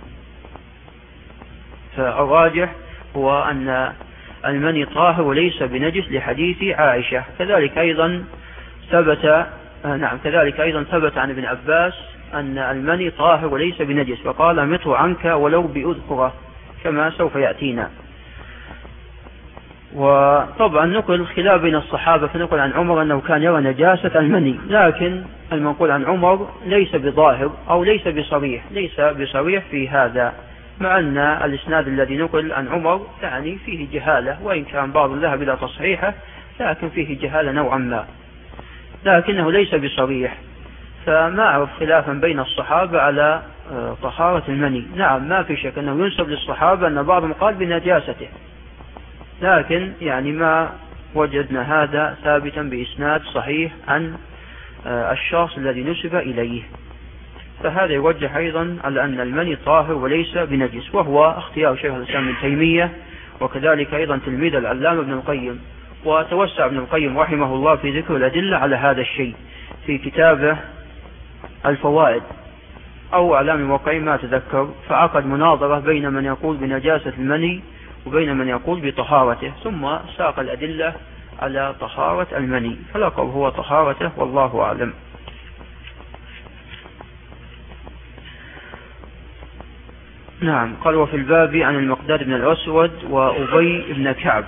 فالراجح هو أن المني طاهر وليس بنجس لحديث عائشة. كذلك أيضا ثبت نعم كذلك أيضا ثبت عن ابن عباس أن المني طاهر وليس بنجس، فقال مته عنك ولو بأذكره كما سوف يأتينا. وطبعا نقل خلاف بين الصحابة، فنقل عن عمر أنه كان يرى نجاسة المني، لكن المنقول عن عمر ليس بظاهر أو ليس بصريح ليس بصريح في هذا، مع أن الإسناد الذي نقل عن عمر يعني فيه جهالة، وإن كان بعض ذهب إلى تصحيحه لكن فيه جهالة نوعا ما، لكنه ليس بصريح. فما أعرف خلافا بين الصحابة على طهارة المني. نعم ما في شك أنه ينسب للصحابة أن بعضهم قال بنجاسته، لكن يعني ما وجدنا هذا ثابتا بإسناد صحيح عن الشخص الذي نسب إليه. فهذا يوجه أيضا على أن المني طاهر وليس بنجس، وهو اختيار شيخ الإسلام ابن تيمية وكذلك أيضا تلميذ العلامة ابن القيم. وتوسع ابن القيم رحمه الله في ذكر الأدلة على هذا الشيء في كتابه الفوائد أو أعلام الواقعين ما تذكر، فعقد مناظرة بين من يقول بنجاسة المني وبين من يقول بطهارته، ثم ساق الأدلة على طهارة المني، فالأقرب هو طهارته والله أعلم. نعم. قال وفي الباب عن المقداد بن الأسود وأبي بن كعب.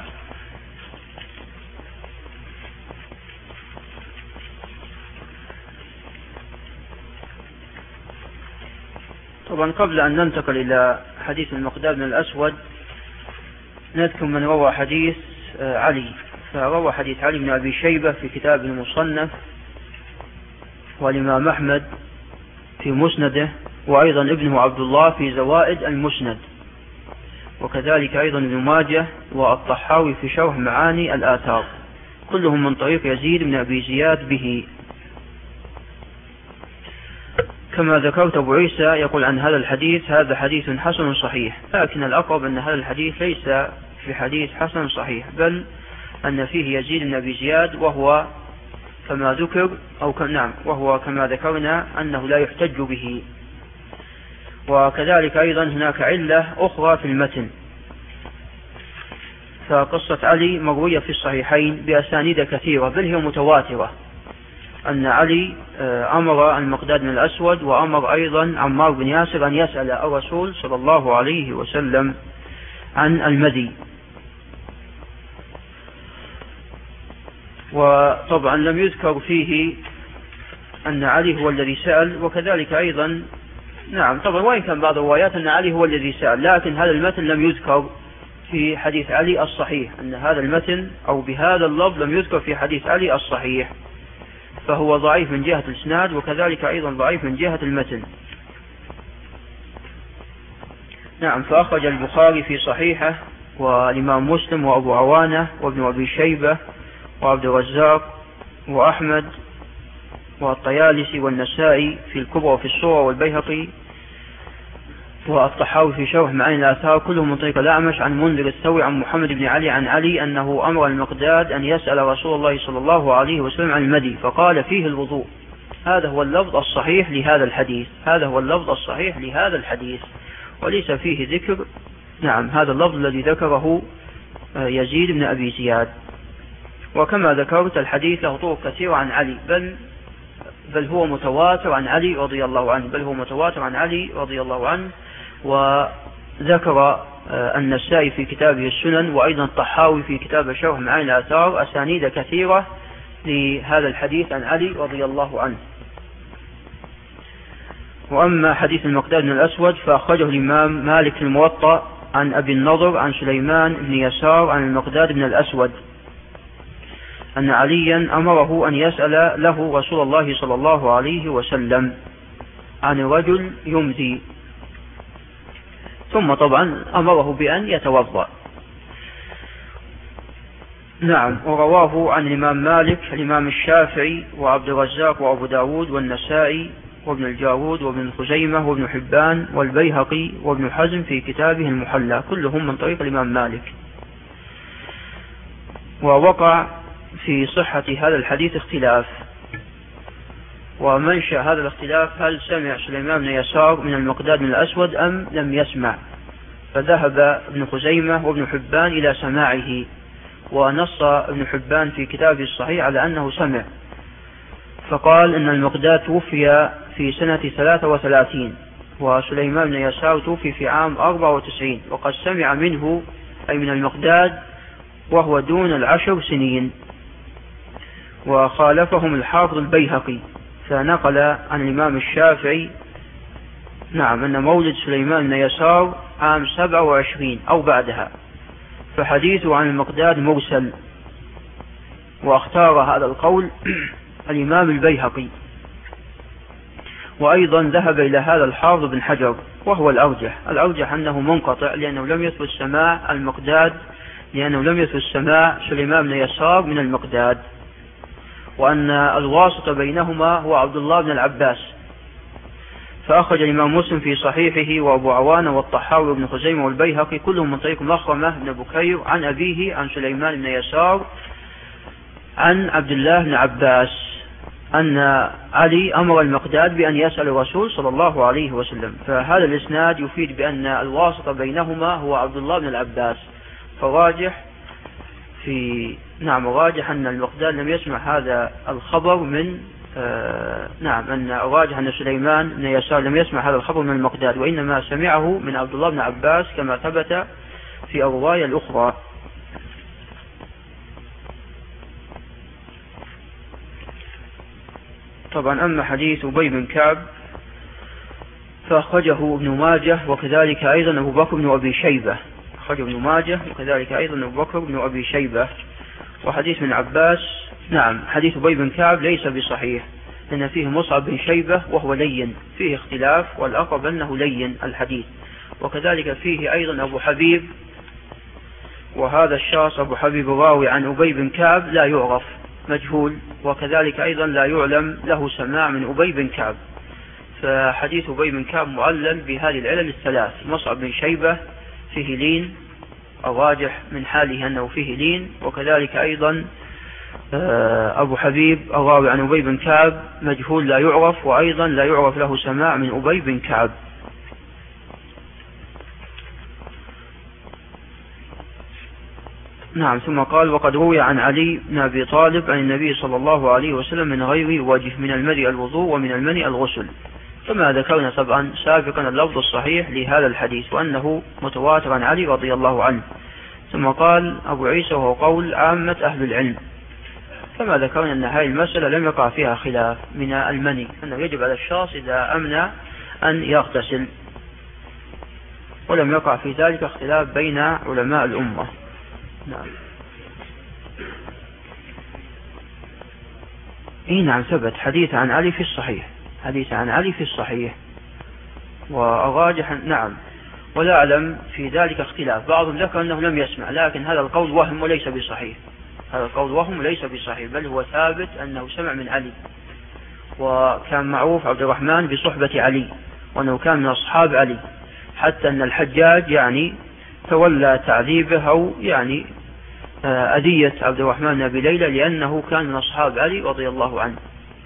طبعا قبل أن ننتقل إلى حديث المقداد بن الأسود نذكر من روى حديث علي. فروى حديث علي بن أبي شيبة في كتاب المصنف، والإمام أحمد في مسنده، وأيضا ابنه عبد الله في زوائد المسند، وكذلك أيضا ابن ماجه والطحاوي في شرح معاني الآثار، كلهم من طريق يزيد بن أبي زياد به. كما ذكرت أبو عيسى يقول عن هذا الحديث هذا حديث حسن صحيح، لكن الأقرب أن هذا الحديث ليس في حديث حسن صحيح، بل أن فيه يزيد بن أبي زياد، وهو كما ذكر أو نعم وهو كما ذكرنا أنه لا يحتج به. وكذلك أيضا هناك علة أخرى في المتن. فقصة علي مروية في الصحيحين بأسانيد كثيرة بل هي متواترة، أن علي أمر المقداد بن الأسود وأمر أيضا عمار بن ياسر أن يسأل الرسول صلى الله عليه وسلم عن المدي. وطبعا لم يذكر فيه أن علي هو الذي سأل، وكذلك أيضا نعم طبعا وإن كان بعض الروايات أن علي هو الذي سأل، لكن هذا المتن لم يذكر في حديث علي الصحيح، أن هذا المتن أو بهذا اللفظ لم يذكر في حديث علي الصحيح، فهو ضعيف من جهة الإسناد وكذلك أيضا ضعيف من جهة المتن. نعم. فأخرج البخاري في صحيحه والإمام مسلم وأبو عوانة وابن أبي شيبة وعبد الرزاق وأحمد والطيالسي والنسائي في الكبرى وفي الصغرى والبيهقي والطحاوي في شرح معاني الآثار، كلهم من طريق الأعمش عن منذر الثوري عن محمد بن علي عن علي أنه أمر المقداد أن يسأل رسول الله صلى الله عليه وسلم عن المدي فقال فيه الوضوء. هذا هو اللفظ الصحيح لهذا الحديث، هذا هو اللفظ الصحيح لهذا الحديث، وليس فيه ذكر نعم هذا اللفظ الذي ذكره يزيد بن أبي زياد. وكما ذكرت الحديث له طرق كثيرة عن علي، بل بل هو متواتر عن علي رضي الله عنه، بل هو متواتر عن علي رضي الله عنه. وذكر النسائي في كتابه السنن وأيضا الطحاوي في كتاب شرح معاني الآثار أسانيد كثيرة لهذا الحديث عن علي رضي الله عنه. وأما حديث المقداد بن الأسود فأخرجه الإمام مالك في الموطأ عن أبي النضر عن سليمان بن يسار عن المقداد بن الأسود أن عليا أمره أن يسأل له رسول الله صلى الله عليه وسلم عن رجل يمذي، ثم طبعا أمره بأن يتوضأ. نعم. ورواه عن الإمام مالك الإمام الشافعي وعبد الرزاق وأبو داود والنسائي وابن الجارود وابن خزيمة وابن حبان والبيهقي وابن حزم في كتابه المحلى، كلهم من طريق الإمام مالك. ووقع في صحة هذا الحديث اختلاف، ومنشأ هذا الاختلاف هل سمع سليمان بن يسار من المقداد بن الأسود أم لم يسمع، فذهب ابن خزيمة وابن حبان إلى سماعه، ونص ابن حبان في كتابه الصحيح على أنه سمع، فقال إن المقداد توفي في سنة ثلاثة وثلاثين وسليمان بن يسار توفي في عام أربعة وتسعين، وقد سمع منه أي من المقداد وهو دون العشر سنين. وخالفهم الحافظ البيهقي فنقل عن الإمام الشافعي نعم أن مولد سليمان بن يسار عام سبعة وعشرين أو بعدها، فحديثه عن المقداد مرسل. واختار هذا القول الإمام البيهقي، وأيضا ذهب إلى هذا الحافظ بن حجر وهو الأرجح، الأرجح أنه منقطع لأنه لم يثبت سماع المقداد لأنه لم يثبت سماع سليمان بن يسار من المقداد، وأن الواسطة بينهما هو عبد الله بن العباس. فأخرج الإمام مسلم في صحيحه وأبو عوانة والطحاوي وابن خزيمة والبيهقي كلهم من طريق مخرمة بن بكير عن أبيه عن سليمان بن يسار عن عبد الله بن عباس أن علي أمر المقداد بأن يسأل الرسول صلى الله عليه وسلم. فهذا الإسناد يفيد بأن الواسطة بينهما هو عبد الله بن العباس، فراجح في نعم راجح أن المقداد لم يسمع هذا الخبر من آه نعم أن راجح أن سليمان بن يسار لم يسمع هذا الخبر من المقداد، وإنما سمعه من عبد الله بن عباس كما ثبت في الرواية الأخرى. طبعا أما حديث أبي بن كعب فأخرجه ابن ماجه وكذلك أيضا أبو بكر بن أبي شيبة، أخرجه ابن ماجه وكذلك أيضا أبو بكر بن أبي شيبة. وحديث ابن عباس نعم حديث أبي بن كعب ليس بصحيح لأن فيه مصعب بن شيبة وهو لين، فيه اختلاف والأقرب أنه لين الحديث. وكذلك فيه أيضا أبو حبيب، وهذا الشخص أبو حبيب الراوي عن أبي بن كعب لا يعرف مجهول، وكذلك أيضا لا يعلم له سماع من أبي بن كعب. فحديث أبي بن كعب معلل بهذه العلل الثلاث، مصعب بن شيبة فيه لين، الراجح من حاله أنه فيه لين، وكذلك أيضا أبو حبيب الراوي عن أبي بن كعب مجهول لا يعرف، وأيضا لا يعرف له سماع من أبي بن كعب. نعم. ثم قال: وقد روي عن علي بن أبي طالب عن النبي صلى الله عليه وسلم من غير وجه، من المني الوضوء ومن المني الغسل، كما ذكرنا طبعا سابقا اللفظ الصحيح لهذا الحديث وأنه متواتر عن علي رضي الله عنه. ثم قال أبو عيسى: وهو قول عامة أهل العلم، كما ذكرنا أن هذه المسألة لم يقع فيها خلاف من المني، أنه يجب على الشخص إذا أمن أن يغتسل، ولم يقع في ذلك اختلاف بين علماء الأمة. نعم. إيه نعم، ثبت حديث عن علي في الصحيح، حديث عن علي في الصحيح، والراجح نعم، ولا أعلم في ذلك اختلاف. بعضهم ذكر أنه لم يسمع، لكن هذا القول وهم وليس بصحيح، هذا القول وهم وليس بصحيح، بل هو ثابت أنه سمع من علي، وكان معروف عبد الرحمن بصحبة علي، وأنه كان من أصحاب علي، حتى أن الحجاج يعني تولى تعذيبه أو يعني أذية عبد الرحمن بن أبي ليلى لأنه كان من أصحاب علي رضي الله عنه.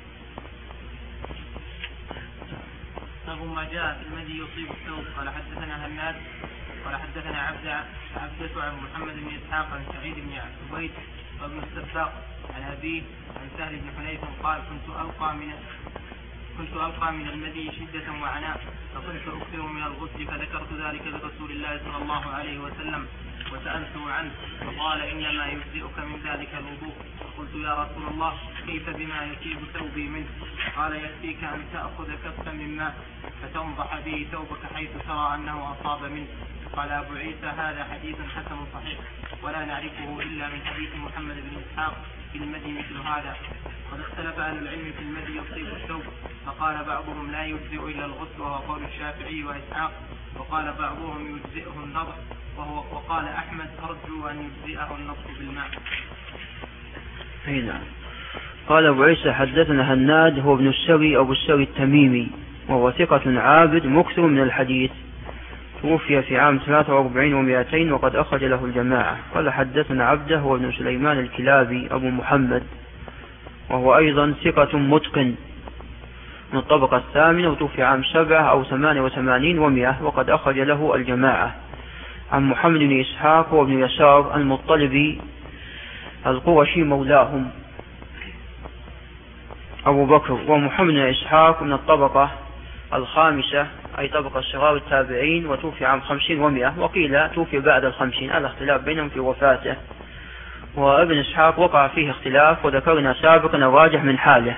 ما جاء في المدي يصيب الثوب. قال حدثنا هناد قال حدثنا عبد عبدة عن محمد بن إسحاق عن سعيد بن عبيد وابن السباق عن أبيه عن سهل بن حنيف قال: كنت ألقى من كنت ألقى من المدي شدة وعناء، فكنت أكثر من الغسل، فذكرت ذلك لرسول الله صلى الله عليه وسلم وسألته عنه، فقال: إنما يجزئك من ذلك الوضوء. قلت: يا رسول الله، كيف بما يصيب ثوبي منه؟ قال: يكفيك أن تأخذ كفا من ماء فتنضح به ثوبك حيث ترى أنه أصاب منه. قال أبو عيسى: هذا حديث حسن صحيح، ولا نعرفه إلا من حديث محمد بن إسحاق في المدي مثل هذا. قد اختلف أهل العلم في المدي يصيب الثوب، فقال بعضهم لا يجزئ إلا الغسل، وهو قول الشافعي وإسحاق، وقال بعضهم يجزئه النضح، وهو وقال أحمد: أرجو أن يجزئه النضح بالماء. نعم. قال أبو عيسى: حدثنا هناد هو ابن السري أبو السري التميمي، وهو ثقة عابد مكثر من الحديث، توفي في عام ثلاثة وأربعين ومئتين وقد أخرج له الجماعة. قال حدثنا عبده هو ابن سليمان الكلابي أبو محمد، وهو أيضا ثقة متقن من الطبقة الثامنة، وتوفي عام سبعة أو ثمانية وثمانين ومئة وقد أخرج له الجماعة. عن محمد بن إسحاق وابن يسار المطلبي القرشي مولاهم أبو بكر. ومحمد بن إسحاق من الطبقة الخامسة أي طبقة صغار التابعين، وتوفي عام خمسين ومئة، وقيل توفي بعد الخمسين، هذا اختلاف بينهم في وفاته. وابن إسحاق وقع فيه اختلاف، وذكرنا سابقا الراجح من حاله.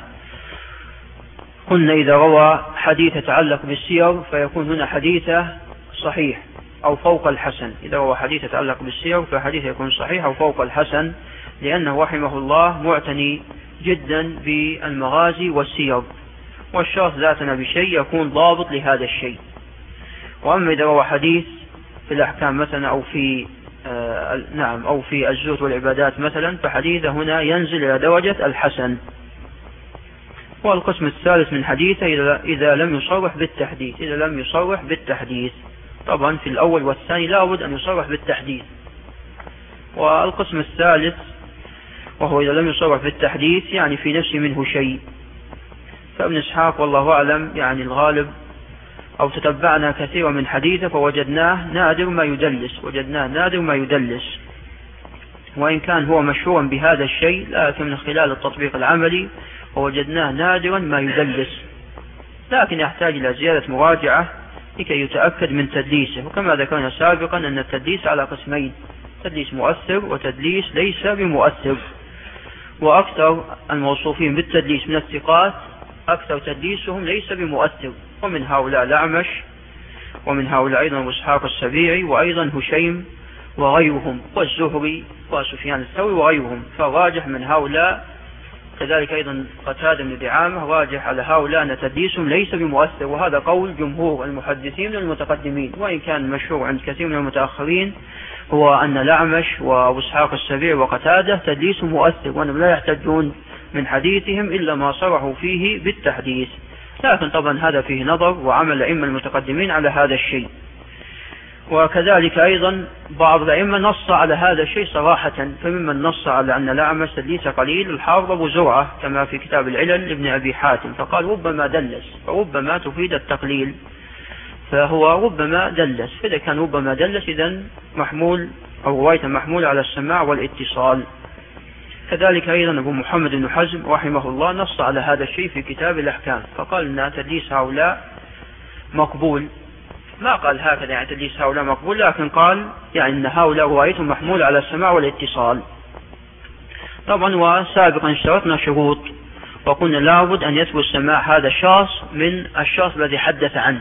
قلنا إذا روى حديث يتعلق بالسير فيكون هنا حديثه صحيح أو فوق الحسن، إذا روى حديث يتعلق بالسير فحديث يكون صحيح أو فوق الحسن، لأنه رحمه الله معتني جدا بالمغازي والسير، والشخص ذاتنا بشيء يكون ضابط لهذا الشيء. وأما إذا روى حديث في الأحكام مثلا أو في آه نعم أو في الزهد والعبادات مثلا، فحديثه هنا ينزل إلى درجة الحسن. والقسم الثالث من حديثه إذا, إذا لم يصرح بالتحديث إذا لم يصرح بالتحديث طبعا في الأول والثاني لا بد أن يصرح بالتحديث. والقسم الثالث وهو إذا لم يصرح بالتحديث يعني في نفسه منه شيء. فابن إسحاق والله أعلم يعني الغالب أو تتبعنا كثيرا من حديثه فوجدناه نادر ما يدلس وجدناه نادر ما يدلس وإن كان هو مشهورا بهذا الشيء، لكن من خلال التطبيق العملي ووجدناه نادرا ما يدلس، لكن يحتاج إلى زيادة مراجعة لكي يتأكد من تدليسه. وكما ذكرنا سابقا أن التدليس على قسمين: تدليس مؤثر وتدليس ليس بمؤثر. وأكثر الموصوفين بالتدليس من الثقات أكثر تدليسهم ليس بمؤثر، ومن هؤلاء الأعمش، ومن هؤلاء أيضا إسحاق السبيعي، وأيضا هشيم وغيرهم، والزهري وسفيان الثوري وغيرهم. فالراجح من هؤلاء كذلك أيضا قتادة بن دعامة راجح على هؤلاء أن تدليسهم ليس بمؤثر، وهذا قول جمهور المحدثين من المتقدمين، وإن كان مشهور عند كثير من المتأخرين هو أن الأعمش وإسحاق السبيعي وقتادة تدليسهم مؤثر، وأنهم لا يحتجون من حديثهم إلا ما صرحوا فيه بالتحديث. لكن طبعا هذا فيه نظر، وعمل الأئمة المتقدمين على هذا الشيء. وكذلك أيضا بعض الأئمة نص على هذا الشيء صراحة، فممن نص على أن الأعمش تدليس قليل الحافظ أبو زرعة كما في كتاب العلل لابن أبي حاتم، فقال ربما دلس، فربما تفيد التقليل، فهو ربما دلس، فإذا كان ربما دلس إذن محمول أو رواية محمولة على السماع والاتصال. كذلك أيضا أبو محمد بن حزم رحمه الله نص على هذا الشيء في كتاب الأحكام، فقال أن تدليس هؤلاء مقبول. ما قال هكذا يعني تدليس هؤلاء مقبول، لكن قال يعني أن هؤلاء روايتهم محمولة على السماع والاتصال. طبعا وسابقا اشترطنا شروط وقلنا لابد أن يثبت سماع هذا الشخص من الشخص الذي حدث عنه،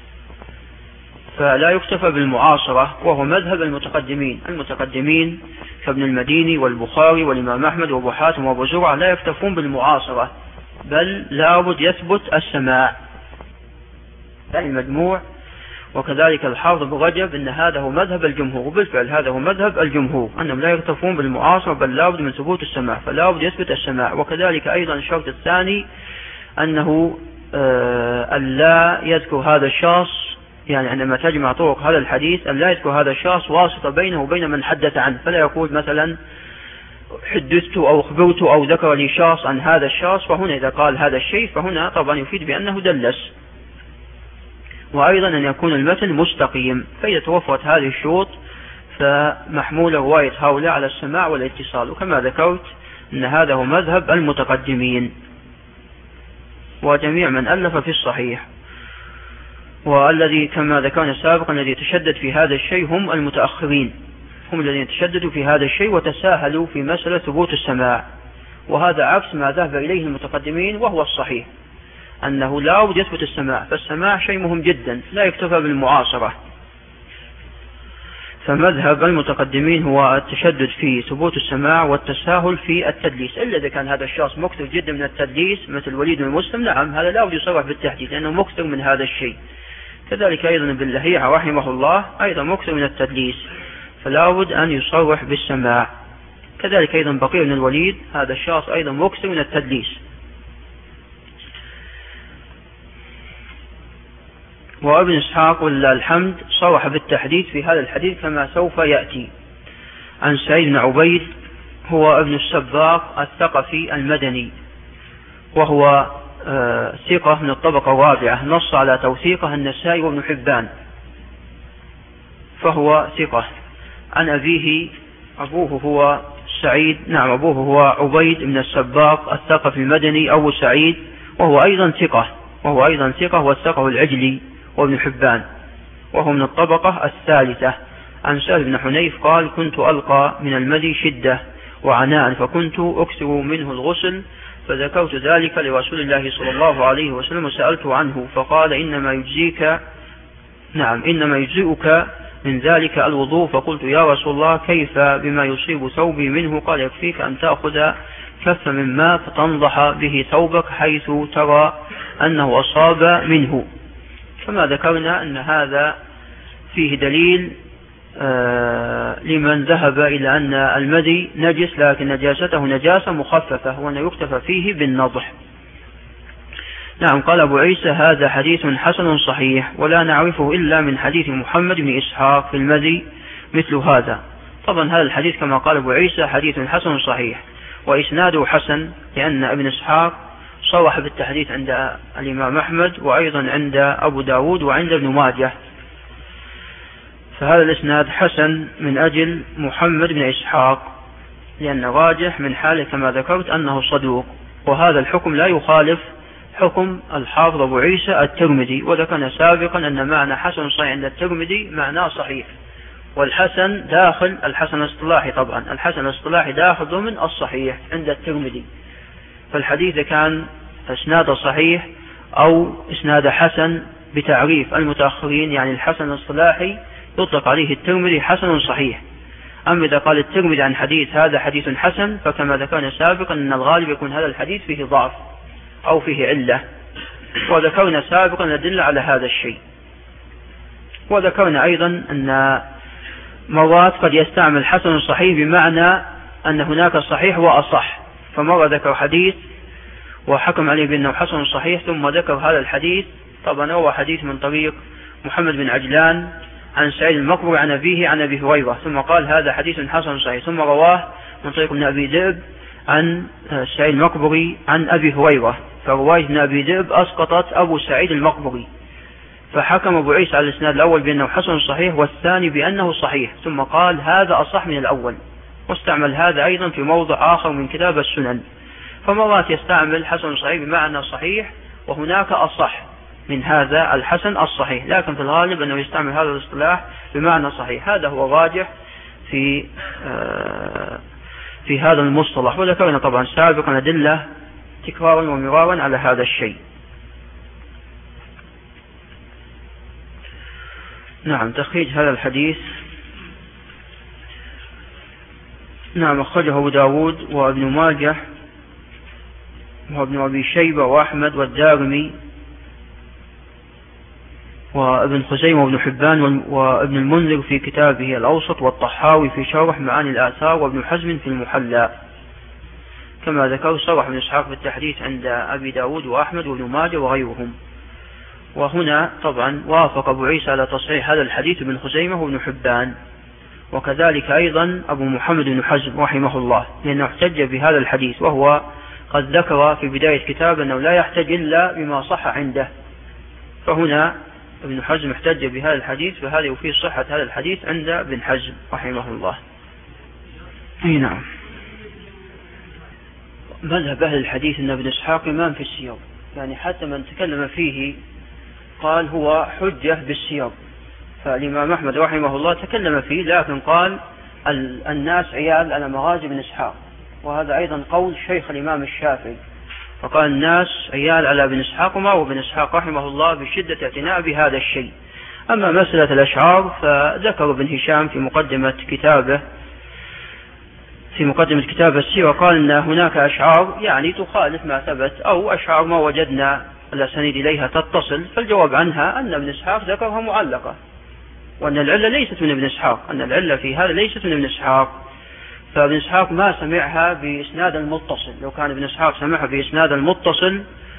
فلا يكتفى بالمعاصرة، وهو مذهب المتقدمين المتقدمين كابن المديني والبخاري والإمام أحمد وأبو حاتم وأبو زرعة لا يكتفون بالمعاصرة، بل لابد يثبت السماع. المجموع وكذلك الحافظ بن رجب أن هذا هو مذهب الجمهور، وبالفعل هذا هو مذهب الجمهور أنهم لا يكتفون بالمعاصرة بل لابد من ثبوت السماع، فلابد يثبت السماع. وكذلك أيضا الشرط الثاني أنه آه ألا يذكر هذا الشخص، يعني عندما تجمع طرق هذا الحديث أن لا يذكر هذا الشخص واسطة بينه وبين من حدث عنه، فلا يقول مثلا حدثت أو أخبرت أو ذكر لي شخص عن هذا الشخص، فهنا إذا قال هذا الشيء فهنا طبعا يفيد بأنه دلس. وأيضا أن يكون المتن مستقيم، فإذا توفرت هذه الشروط فمحمول رواية هؤلاء على السماع والاتصال. وكما ذكرت أن هذا هو مذهب المتقدمين وجميع من ألف في الصحيح، والذي كما ذكرنا سابقا الذي يتشدد في هذا الشيء هم المتأخرين، هم الذين تشددوا في هذا الشيء وتساهلوا في مسألة ثبوت السماع، وهذا عكس ما ذهب إليه المتقدمين وهو الصحيح، أنه لا بد يثبت السماع، فالسماع شيء مهم جدا لا يكتفى بالمعاصرة. فمذهب المتقدمين هو التشدد في ثبوت السماع والتساهل في التدليس، إلا إذا كان هذا الشخص مكثر جدا من التدليس مثل الوليد بن مسلم، نعم هذا لا بد يصرح بالتحديث لأنه مكثر من هذا الشيء. كذلك أيضا ابن لهيعة رحمه الله أيضا مكثر من التدليس، فلا بد أن يصرح بالسماع. كذلك أيضا بقية بن الوليد هذا الشخص أيضا مكثر من التدليس. وابن إسحاق ولله الحمد صرح بالتحديث في هذا الحديث كما سوف يأتي. عن سعيد بن عبيد هو ابن السباق الثقفي المدني، وهو آه ثقة من الطبقة الرابعة، نص على توثيقه النسائي وابن حبان، فهو ثقة. عن أبيه أبوه هو سعيد، نعم أبوه هو عبيد بن السباق الثقفي المدني أبو سعيد، وهو أيضا ثقة وهو أيضا ثقة والثقة العجلي وابن حبان، وهو من الطبقة الثالثة. عن سهل بن حنيف قال كنت ألقى من المدي شدة وعناء فكنت أكثر منه الغسل، فذكرت ذلك لرسول الله صلى الله عليه وسلم وسألته عنه فقال إنما يجزيك نعم إنما يجزئك من ذلك الوضوء، فقلت يا رسول الله كيف بما يصيب ثوبي منه؟ قال يكفيك أن تأخذ كف من ماء فتنضح به ثوبك حيث ترى أنه أصاب منه. كما ذكرنا أن هذا فيه دليل آه لمن ذهب إلى أن المدي نجس لكن نجاسته نجاسة مخففة وأن يكتفى فيه بالنضح. نعم قال أبو عيسى هذا حديث حسن صحيح ولا نعرفه إلا من حديث محمد بن إسحاق في المدي مثل هذا. طبعا هذا الحديث كما قال أبو عيسى حديث حسن صحيح وإسناده حسن، لأن ابن إسحاق صرح بالتحديث عند الإمام أحمد وأيضا عند أبو داود وعند ابن ماجه، فهذا الإسناد حسن من أجل محمد بن إسحاق، لأن راجح من حاله كما ذكرت أنه صدوق، وهذا الحكم لا يخالف حكم الحافظ أبو عيسى الترمذي. وذكرنا سابقا أن معنى حسن صحيح عند الترمذي معناه صحيح، والحسن داخل الحسن الاصطلاحي، طبعا الحسن الاصطلاحي داخل ضمن الصحيح عند الترمذي، فالحديث كان اسناد صحيح أو اسناد حسن بتعريف المتأخرين، يعني الحسن الاصطلاحي يطلق عليه الترمذي حسن صحيح. أما إذا قال الترمذي عن حديث هذا حديث حسن فكما ذكرنا سابقا أن الغالب يكون هذا الحديث فيه ضعف أو فيه علة، وذكرنا سابقا الأدلة على هذا الشيء. وذكرنا أيضا أن مرات قد يستعمل حسن صحيح بمعنى أن هناك صحيح وأصح، فمرة ذكر حديث وحكم عليه بأنه حسن صحيح ثم ذكر هذا الحديث، طبعا هو حديث من طريق محمد بن عجلان عن سعيد المقبري عن أبيه عن أبي هريرة، ثم قال هذا حديث حسن صحيح، ثم رواه من طريق ابن أبي ذئب عن سعيد المقبري عن أبي هريرة، فرواية ابن أبي ذئب أسقطت أبو سعيد المقبري، فحكم أبو عيسى على الإسناد الأول بأنه حسن صحيح والثاني بأنه صحيح، ثم قال هذا أصح من الأول، واستعمل هذا أيضا في موضع آخر من كتاب السنن. فمرات يستعمل حسن صحيح بمعنى صحيح، وهناك أصح من هذا الحسن الصحيح، لكن في الغالب أنه يستعمل هذا الاصطلاح بمعنى صحيح. هذا هو راجح في في هذا المصطلح، وذكرنا طبعا سابقا أدلة تكرارا ومرارا على هذا الشيء. نعم، تخريج هذا الحديث. نعم، أخرجه أبو داود وابن ماجه وابن أبي شيبة وأحمد والدارمي وابن خزيمة وابن حبان وابن المنذر في كتابه الأوسط، والطحاوي في شرح معاني الآثار، وابن حزم في المحلى. كما ذكر صرح ابن إسحاق بالتحديث عند أبي داود وأحمد وابن ماجه وغيرهم. وهنا طبعا وافق أبو عيسى على تصحيح هذا الحديث ابن خزيمة وابن حبان، وكذلك أيضا أبو محمد بن حزم رحمه الله، لأنه احتج بهذا الحديث، وهو قد ذكر في بداية كتاب أنه لا يحتج إلا بما صح عنده. فهنا ابن حزم احتج بهذا الحديث، فهذا يفيد صحة هذا الحديث عند ابن حزم رحمه الله. أي نعم. مذهب أهل الحديث أن ابن إسحاق إمام في السير، يعني حتى من تكلم فيه قال هو حجة بالسير. فالإمام أحمد رحمه الله تكلم فيه، لكن قال الناس عيال على مغازي ابن إسحاق، وهذا أيضا قول شيخ الإمام الشافعي، فقال الناس عيال على ابن إسحاق، وما هو ابن إسحاق رحمه الله بشدة اعتناء بهذا الشيء. أما مسألة الأشعار فذكر ابن هشام في مقدمة كتابه في مقدمة كتاب السيرة، قال أن هناك أشعار يعني تخالف ما ثبت، أو أشعار ما وجدنا الأسانيد إليها تتصل، فالجواب عنها أن ابن إسحاق ذكرها معلقة، وأن العلة ليست من ابن إسحاق، أن العلة في هذا ليست من ابن إسحاق. فابن إسحاق ما سمعها بإسناد المتصل، لو كان ابن إسحاق سمعها بإسناد المتصل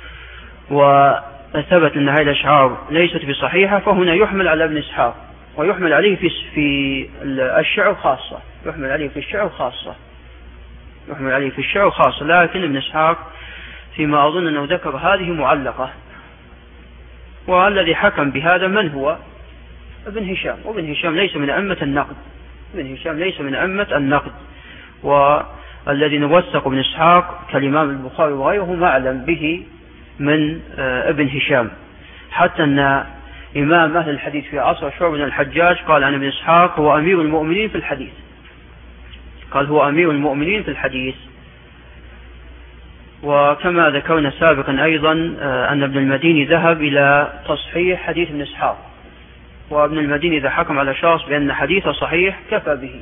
وثبت أن هذه الأشعار ليست بصحيحة، فهنا يحمل على ابن إسحاق، ويحمل عليه في في الشعر خاصة، يحمل عليه في الشعر خاصة يحمل عليه في الشعر خاصة لكن ابن إسحاق فيما أظن أنه ذكر هذه معلقة. والذي حكم بهذا من هو؟ ابن هشام، وابن هشام ليس من أئمة النقد، ابن هشام ليس من أئمة النقد. والذي نوثق ابن إسحاق كالإمام البخاري وغيره ما أعلم به من ابن هشام، حتى أن إمام أهل الحديث في عصر شعبة بن الحجاج قال عن ابن إسحاق هو أمير المؤمنين في الحديث، قال هو أمير المؤمنين في الحديث. وكما ذكرنا سابقا أيضا أن ابن المديني ذهب إلى تصحيح حديث ابن إسحاق، وابن المديني إذا حكم على شخص بأن حديثه صحيح كفى به.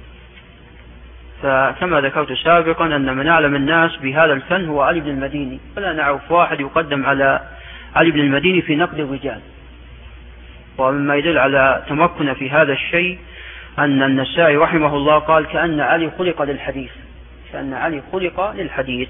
فكما ذكرت سابقا أن من أعلم الناس بهذا الفن هو علي بن المديني، فلا نعرف واحد يقدم على علي بن المديني في نقد الرجال. ومما يدل على تمكن في هذا الشيء أن النسائي رحمه الله قال كأن علي خلق للحديث، كأن علي خلق للحديث.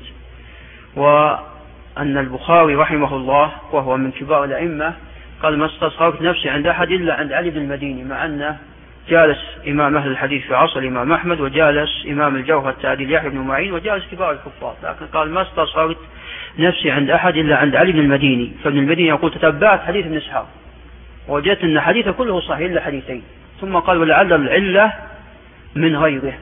وأن البخاري رحمه الله وهو من كبار الأئمة قال ما استصغرت نفسي عند أحد إلا عند علي بن المديني، مع أنه جالس إمام أهل الحديث في عصر الإمام أحمد، وجالس إمام الجوهر التعديل يحيى بن معين، وجالس كبار الكفار، لكن قال ما استصغرت نفسي عند أحد إلا عند علي بن المديني. فابن المديني يقول تتبعت حديث ابن إسحاق ووجدت أن حديثه كله صحيح إلا حديثين، ثم قال ولعل العلة من غيره.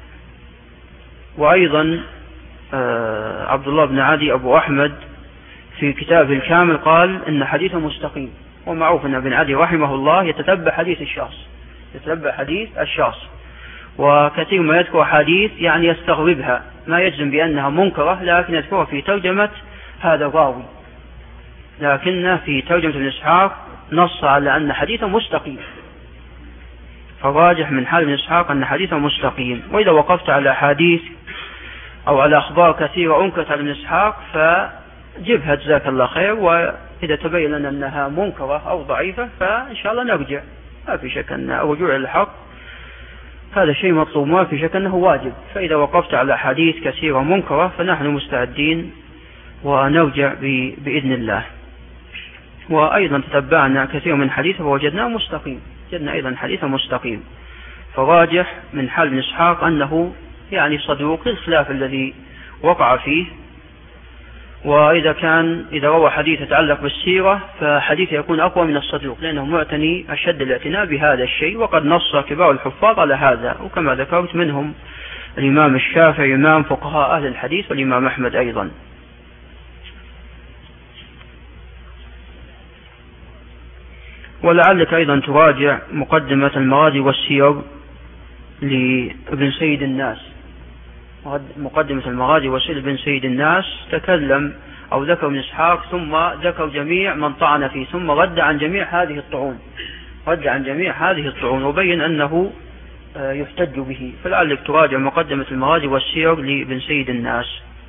وأيضا عبد الله بن عدي أبو أحمد في كتابه الكامل قال إن حديثه مستقيم، ومعروف أن ابن عدي رحمه الله يتتبع حديث الشخص يتتبع حديث الشخص وكثير ما يذكر حديث يعني يستغربها، ما يجزم بأنها منكرة، لكن يذكرها في ترجمة هذا الراوي، لكن في ترجمة ابن إسحاق نص على أن حديثه مستقيم. فراجح من حال ابن إسحاق أن حديثه مستقيم. وإذا وقفت على حديث أو على أخبار كثيرة أنكرت على ابن إسحاق فجبها جزاك الله خير، وإذا تبين لنا أنها منكرة أو ضعيفة فإن شاء الله نرجع، ما في شك أن الرجوع إلى الحق هذا شيء مطلوب، ما في شك أنه واجب. فإذا وقفت على حديث كثيرة منكرة فنحن مستعدين ونرجع بإذن الله. وأيضا تتبعنا كثير من حديثه ووجدناه مستقيم، وجدنا أيضا حديثه مستقيم. فراجح من حال ابن إسحاق أنه يعني صدوق الخلاف الذي وقع فيه. وإذا كان إذا روى حديث يتعلق بالسيرة فحديث يكون أقوى من الصدوق لأنه معتني أشد الاعتناء بهذا الشيء، وقد نص كبار الحفاظ على هذا، وكما ذكرت منهم الإمام الشافعي إمام فقهاء أهل الحديث والإمام أحمد أيضا. ولعلك أيضا تراجع مقدمة المغازي والسير لابن سيد الناس، مقدمة المغازي والسير لابن سيد الناس تكلم أو ذكر ابن إسحاق ثم ذكر جميع من طعن فيه، ثم رد عن جميع هذه الطعون رد عن جميع هذه الطعون وبين أنه يحتج به، فلعلك تراجع مقدمة المغازي والسير لابن سيد الناس.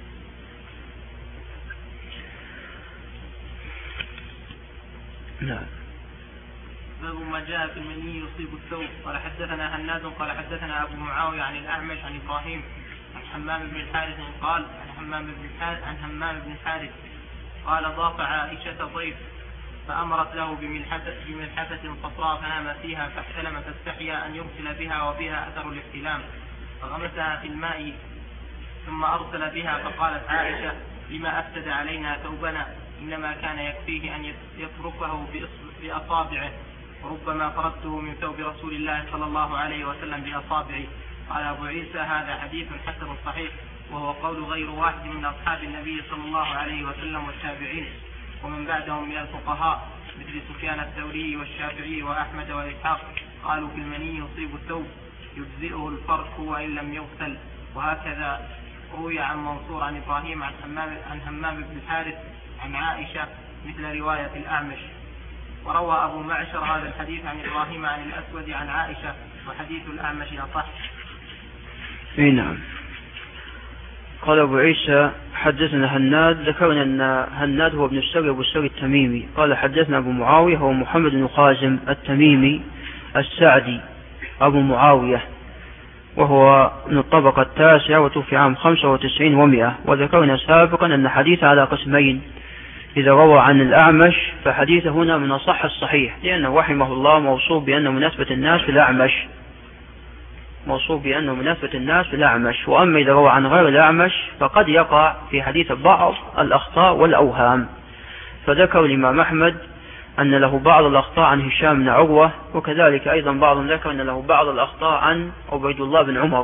نعم. باب ما جاء في المني يصيب الثوب. قال حدثنا هناد قال حدثنا أبو معاوية عن الأعمش عن إبراهيم عن حمام بن الحارث قال عن حمام بن الحارث عن حمام بن الحارث قال ضاف عائشة ضيف فأمرت له بملحفة صفراء فنام فيها فاحتلم فاستحيا أن يرسل بها وبها أثر الاحتلام فغمسها في الماء ثم أرسل بها فقالت عائشة لما أفسد علينا ثوبنا إنما كان يكفيه أن يتركه بأصابعه وربما فردته من ثوب رسول الله صلى الله عليه وسلم بأصابعه. قال أبو عيسى هذا حديث حسن صحيح وهو قول غير واحد من أصحاب النبي صلى الله عليه وسلم والتابعين ومن بعدهم من الفقهاء مثل سفيان الثوري والشافعي وأحمد وإسحاق قالوا في المني يصيب الثوب يجزئه الفرق وإن لم يغسل. وهكذا روي عن منصور عن إبراهيم عن همام, عن همام بن الحارث عن عائشة مثل رواية الأعمش. وروى أبو معشر هذا الحديث عن إبراهيم عن الأسود عن عائشة وحديث الأعمش أصح. نعم. قال أبو عيسى حدثنا هناد، ذكرنا أن هناد هو ابن السري أبو السري التميمي. قال حدثنا أبو معاوية هو محمد بن خازم التميمي السعدي أبو معاوية وهو من الطبقة التاسعة وتوفي عام خمسة وتسعين ومئة. وذكرنا سابقا أن حديث على قسمين، إذا روى عن الأعمش فحديثه هنا من أصح الصحيح لأنه رحمه الله موصوف بأنه مناسبة الناس في الأعمش موصوف بأنه مناسبة الناس في الأعمش. وأما إذا روى عن غير الأعمش فقد يقع في حديث بعض الأخطاء والأوهام، فذكر الإمام أحمد أن له بعض الأخطاء عن هشام بن عروة، وكذلك أيضا بعضهم ذكر أن له بعض الأخطاء عن عبيد الله بن عمر،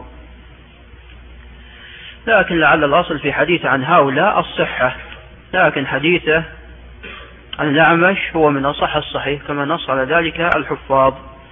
لكن لعل الأصل في حديث عن هؤلاء الصحة، لكن حديثه عن الأعمش هو من أصح الصحيح كما نص على ذلك الحفاظ.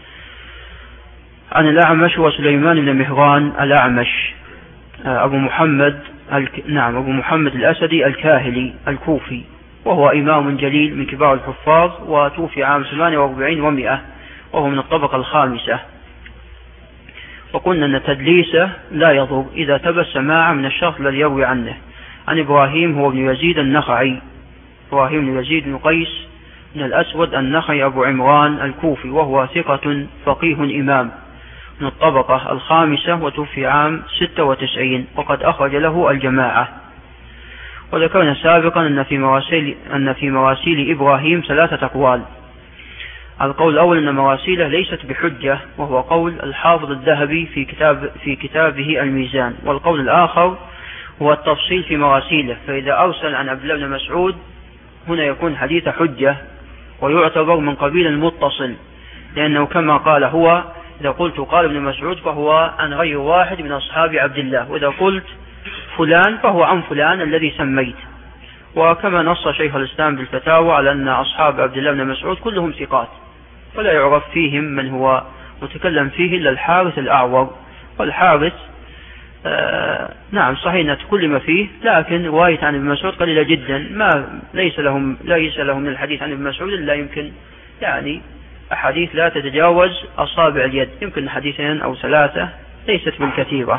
عن الأعمش وسليمان بن مهران الأعمش أبو محمد الك... نعم أبو محمد الأسدي الكاهلي الكوفي، وهو إمام جليل من كبار الحفاظ وتوفي عام ثمانية وأربعين ومئة وهو من الطبقة الخامسة. وقلنا أن تدليسه لا يضر إذا ثبت سماع من الشخص الذي يروي عنه. عن إبراهيم هو ابن يزيد النخعي، إبراهيم بن يزيد بن قيس من الأسود النخعي أبو عمران الكوفي، وهو ثقة فقيه إمام من الطبقة الخامسة وتوفي عام ستة وتسعين وقد أخرج له الجماعة. وذكرنا سابقا أن في مراسيل, أن في مراسيل إبراهيم ثلاثة أقوال. القول الأول أن مراسيله ليست بحجة وهو قول الحافظ الذهبي في, كتاب في كتابه الميزان، والقول الآخر هو التفصيل في مراسيله، فإذا أرسل عن عبد الله بن مسعود هنا يكون حديث حجة ويعتبر من قبيل المتصل، لأنه كما قال هو إذا قلت قال ابن مسعود فهو عن غير واحد من أصحاب عبد الله، وإذا قلت فلان فهو عن فلان الذي سميت. وكما نص شيخ الإسلام بالفتاوى على أن أصحاب عبد الله بن مسعود كلهم ثقات ولا يعرف فيهم من هو متكلم فيه إلا الحارث الأعور، والحارث آه نعم صحيح كل ما فيه، لكن رواية عن ابن مسعود قليلة جدا، ما ليس لهم ليس لهم من الحديث عن ابن مسعود إلا يمكن يعني أحاديث لا تتجاوز أصابع اليد، يمكن حديثين أو ثلاثة ليست بالكثيرة.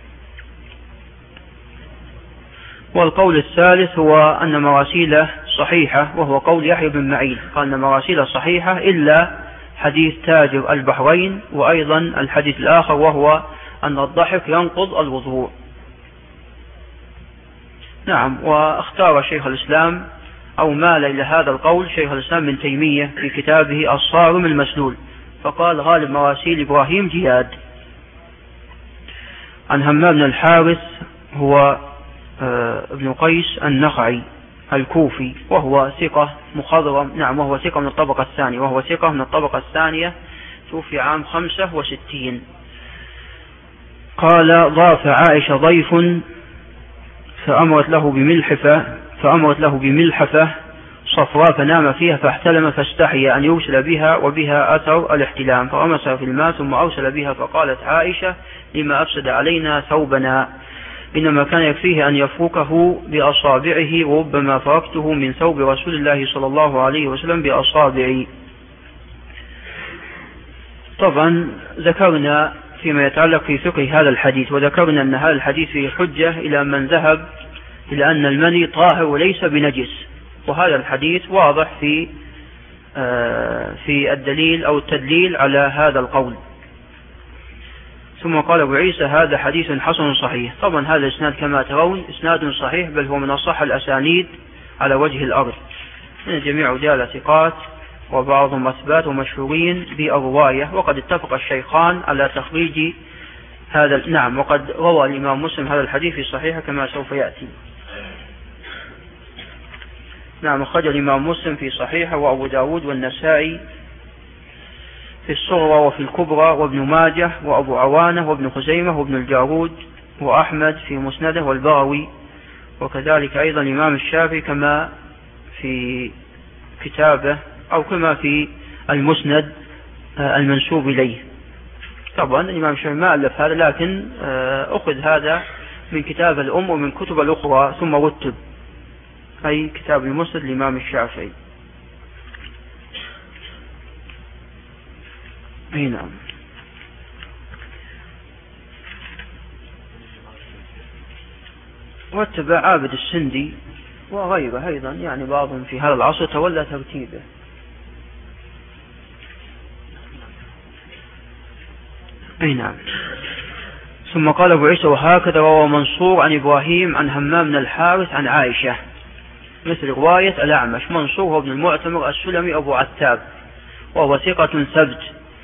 والقول الثالث هو أن مراسيله صحيحة وهو قول يحيى بن معين، قال أن مراسيله صحيحة إلا حديث تاجر البحرين، وأيضا الحديث الآخر وهو أن الضحك ينقض الوضوء. نعم. واختار شيخ الإسلام أو مال إلى هذا القول شيخ الإسلام من تيمية في كتابه الصارم المسلول، فقال غالب مراسيل إبراهيم جياد. عن همام بن الحارث هو ابن قيس النخعي الكوفي وهو ثقة مخضرم. نعم وهو ثقة من الطبقة الثانية وهو ثقة من الطبقة الثانية توفي عام خمسة وستين. قال ضاف عائشة ضيف فأمرت له بملحفة فأمرت له بملحفة صفراء فنام فيها فاحتلم فاستحي أن يرسل بها وبها أثر الاحتلام فرمسها في الماء ثم أرسل بها فقالت عائشة لما أفسد علينا ثوبنا إنما كان يكفيه أن يفركه بأصابعه وربما فركته من ثوب رسول الله صلى الله عليه وسلم بأصابعي. طبعا ذكرنا فيما يتعلق في فقه هذا الحديث وذكرنا أن هذا الحديث فيه حجة إلى من ذهب إلى أن المني طاهر وليس بنجس، وهذا الحديث واضح في في الدليل أو التدليل على هذا القول. ثم قال أبو عيسى هذا حديث حسن صحيح. طبعا هذا الإسناد كما ترون إسناد صحيح بل هو من أصح الأسانيد على وجه الأرض، من جميع رجال ثقات وبعضهم أثبات ومشهورين بالرواية، وقد اتفق الشيخان على تخريج هذا. نعم وقد روى الإمام مسلم هذا الحديث في صحيحه كما سوف يأتي. نعم أخرج الإمام مسلم في صحيحه وأبو داود والنسائي في الصغرى وفي الكبرى وابن ماجه وأبو عوانة وابن خزيمة وابن الجارود وأحمد في مسنده والبغوي، وكذلك أيضا الإمام الشافعي كما في كتابه أو كما في المسند المنسوب إليه. طبعا الإمام الشافعي ما ألف هذا لكن أخذ هذا من كتاب الأم ومن كتب الأخرى ثم رتب، أي كتاب المسند للإمام الشافعي. أي نعم. واتبع عابد السندي وغيره أيضا، يعني بعضهم في هذا العصر تولى ترتيبه. أي نعم. ثم قال أبو عيسى وهكذا روى منصور عن إبراهيم عن همام بن الحارث عن عائشة مثل رواية الأعمش. منصور هو ابن المعتمر السلمي أبو عتاب وهو ثقة ثبت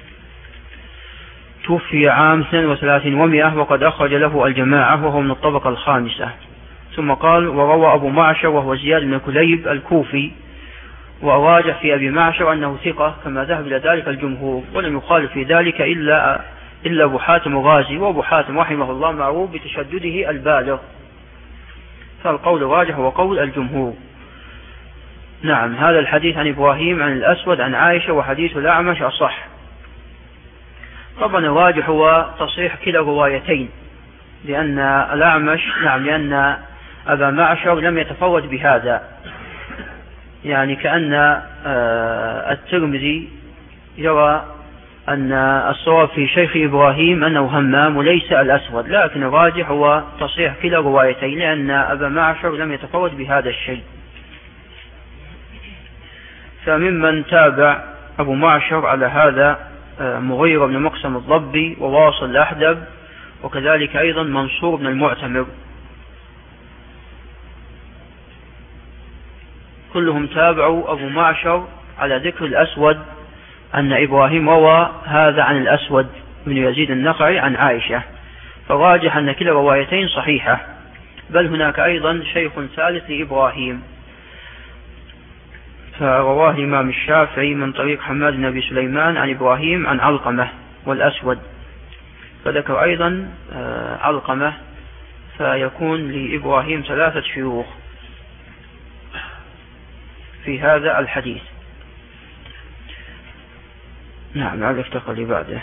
توفي عام اثنين وثلاثين ومئة وقد أخرج له الجماعة وهو من الطبقة الخامسة. ثم قال وروى أبو معشر وهو زياد بن كليب الكوفي، وأراجح في أبي معشر أنه ثقة كما ذهب إلى ذلك الجمهور، ولم يخالف في ذلك إلا إلا أبو حاتم الرازي، وأبو حاتم رحمه الله معروف بتشدده البالغ، فالقول الراجح هو قول الجمهور. نعم هذا الحديث عن إبراهيم عن الأسود عن عائشة وحديث الأعمش أصح. طبعا الراجح هو تصحيح كلا الروايتين، لأن الأعمش نعم لأن أبا معشر لم يتفرد بهذا، يعني كأن الترمذي يرى أن الصواب في شيخ إبراهيم أنه همام وليس الأسود، لكن الراجح هو تصحيح كلا الروايتين لأن أبا معشر لم يتفرد بهذا الشيء. فممن تابع أبو معشر على هذا مغيرة بن مقسم الضبي وواصل الأحدب، وكذلك أيضا منصور بن المعتمر، كلهم تابعوا أبو معشر على ذكر الأسود أن إبراهيم روى هذا عن الأسود بن يزيد النخعي عن عائشة، فراجح أن كلا روايتين صحيحة، بل هناك أيضا شيخ ثالث لإبراهيم فرواه الإمام الشافعي من طريق حماد بن أبي سليمان عن إبراهيم عن علقمة والأسود، فذكر أيضا علقمة، فيكون لإبراهيم ثلاثة شيوخ في هذا الحديث. نعم لعل افتقر لي بعده.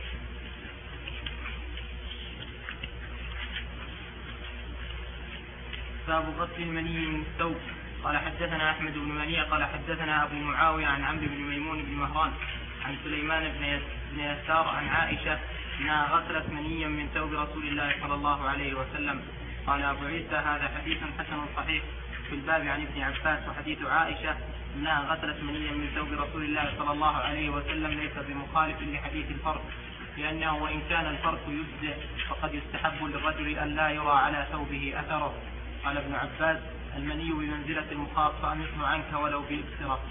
باب غسل المني من الثوب. قال حدثنا أحمد بن منيع قال حدثنا أبو معاوية عن عمرو بن ميمون بن مهران عن سليمان بن يسار عن عائشة أنها غسلت منيا من ثوب رسول الله صلى الله عليه وسلم. قال أبو عيسى هذا حديث حسن صحيح في الباب عن ابن عباس. وحديث عائشة أنها غسلت منيا من ثوب رسول الله صلى الله عليه وسلم ليس بمخالف لحديث الفرق، لأنه وإن كان الفرق يجزئ فقد يستحب للرجل أن لا يرى على ثوبه أثره. قال ابن عباس المني بمنزلة المخاط فأمسه عنك ولو بإبصرة.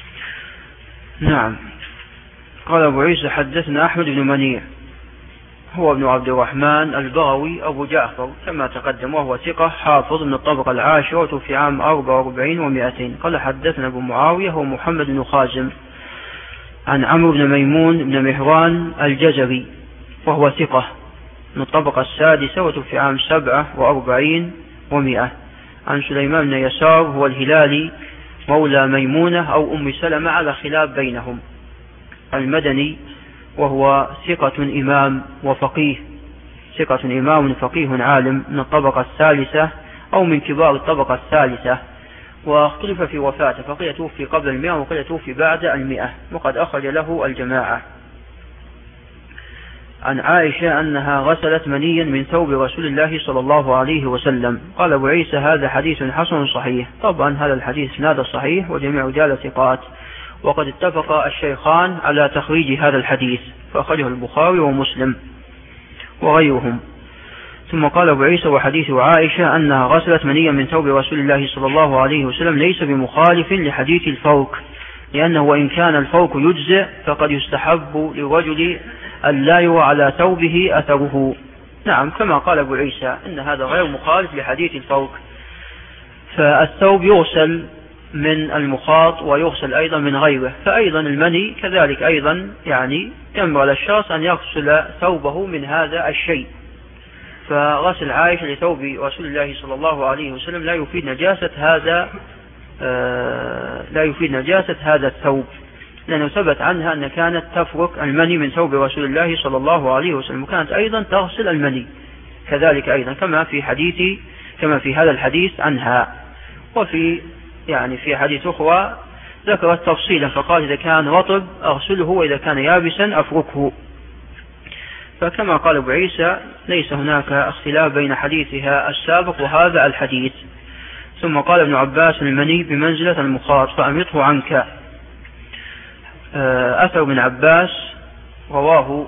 نعم. قال أبو عيسى حدثنا أحمد بن منيع هو ابن عبد الرحمن البغوي أبو جعفر كما تقدم، وهو ثقة حافظ من الطبقة العاشرة في عام أربعة وأربعين ومائتين. قال حدثنا أبو معاوية هو محمد بن خازم عن عمرو بن ميمون بن مهران الجزري وهو ثقة من الطبقة السادسة وتوفي عام سبعة وأربعين ومائة. عن سليمان بن يسار هو الهلالي مولى ميمونة أو أم سلمة على خلاف بينهم، المدني، وهو ثقة إمام وفقيه، ثقة إمام فقيه عالم من الطبقة الثالثة أو من كبار الطبقة الثالثة. واختلف في وفاته، فقيل توفي قبل المئة وقيل توفي بعد المئة، وقد أخرج له الجماعة. عن عائشة أنها غسلت منيا من ثوب رسول الله صلى الله عليه وسلم. قال أبو عيسى هذا حديث حسن صحيح. طبعا هذا الحديث نادى صحيح وجميع رجال ثقات، وقد اتفق الشيخان على تخريج هذا الحديث فأخرجه البخاري ومسلم وغيرهم. ثم قال أبو عيسى وحديث عائشة أنها غسلت منيا من ثوب رسول الله صلى الله عليه وسلم ليس بمخالف لحديث الفوق، لأنه وإن كان الفوق يجزئ فقد يستحب للرجل أن لا يرى على ثوبه أثره. نعم، كما قال أبو عيسى إن هذا غير مخالف لحديث الفوق، فالثوب يغسل من المخاط ويغسل أيضا من غيره، فأيضا المني كذلك أيضا يعني ينبغي على الشخص أن يغسل ثوبه من هذا الشيء. فغسل عائشة لثوب رسول الله صلى الله عليه وسلم لا يفيد نجاسة هذا آه لا يفيد نجاسة هذا الثوب، لأنه ثبت عنها أن كانت تفرك المني من ثوب رسول الله صلى الله عليه وسلم، وكانت أيضا تغسل المني كذلك أيضا كما في حديث كما في هذا الحديث عنها. وفي يعني في حديث أخرى ذكرت تفصيلا فقال إذا كان رطب أغسله وإذا كان يابسا أفركه. فكما قال أبو عيسى ليس هناك اختلاف بين حديثها السابق وهذا الحديث. ثم قال ابن عباس المني بمنزلة المخاط فأمطه عنك. أثر ابن عباس رواه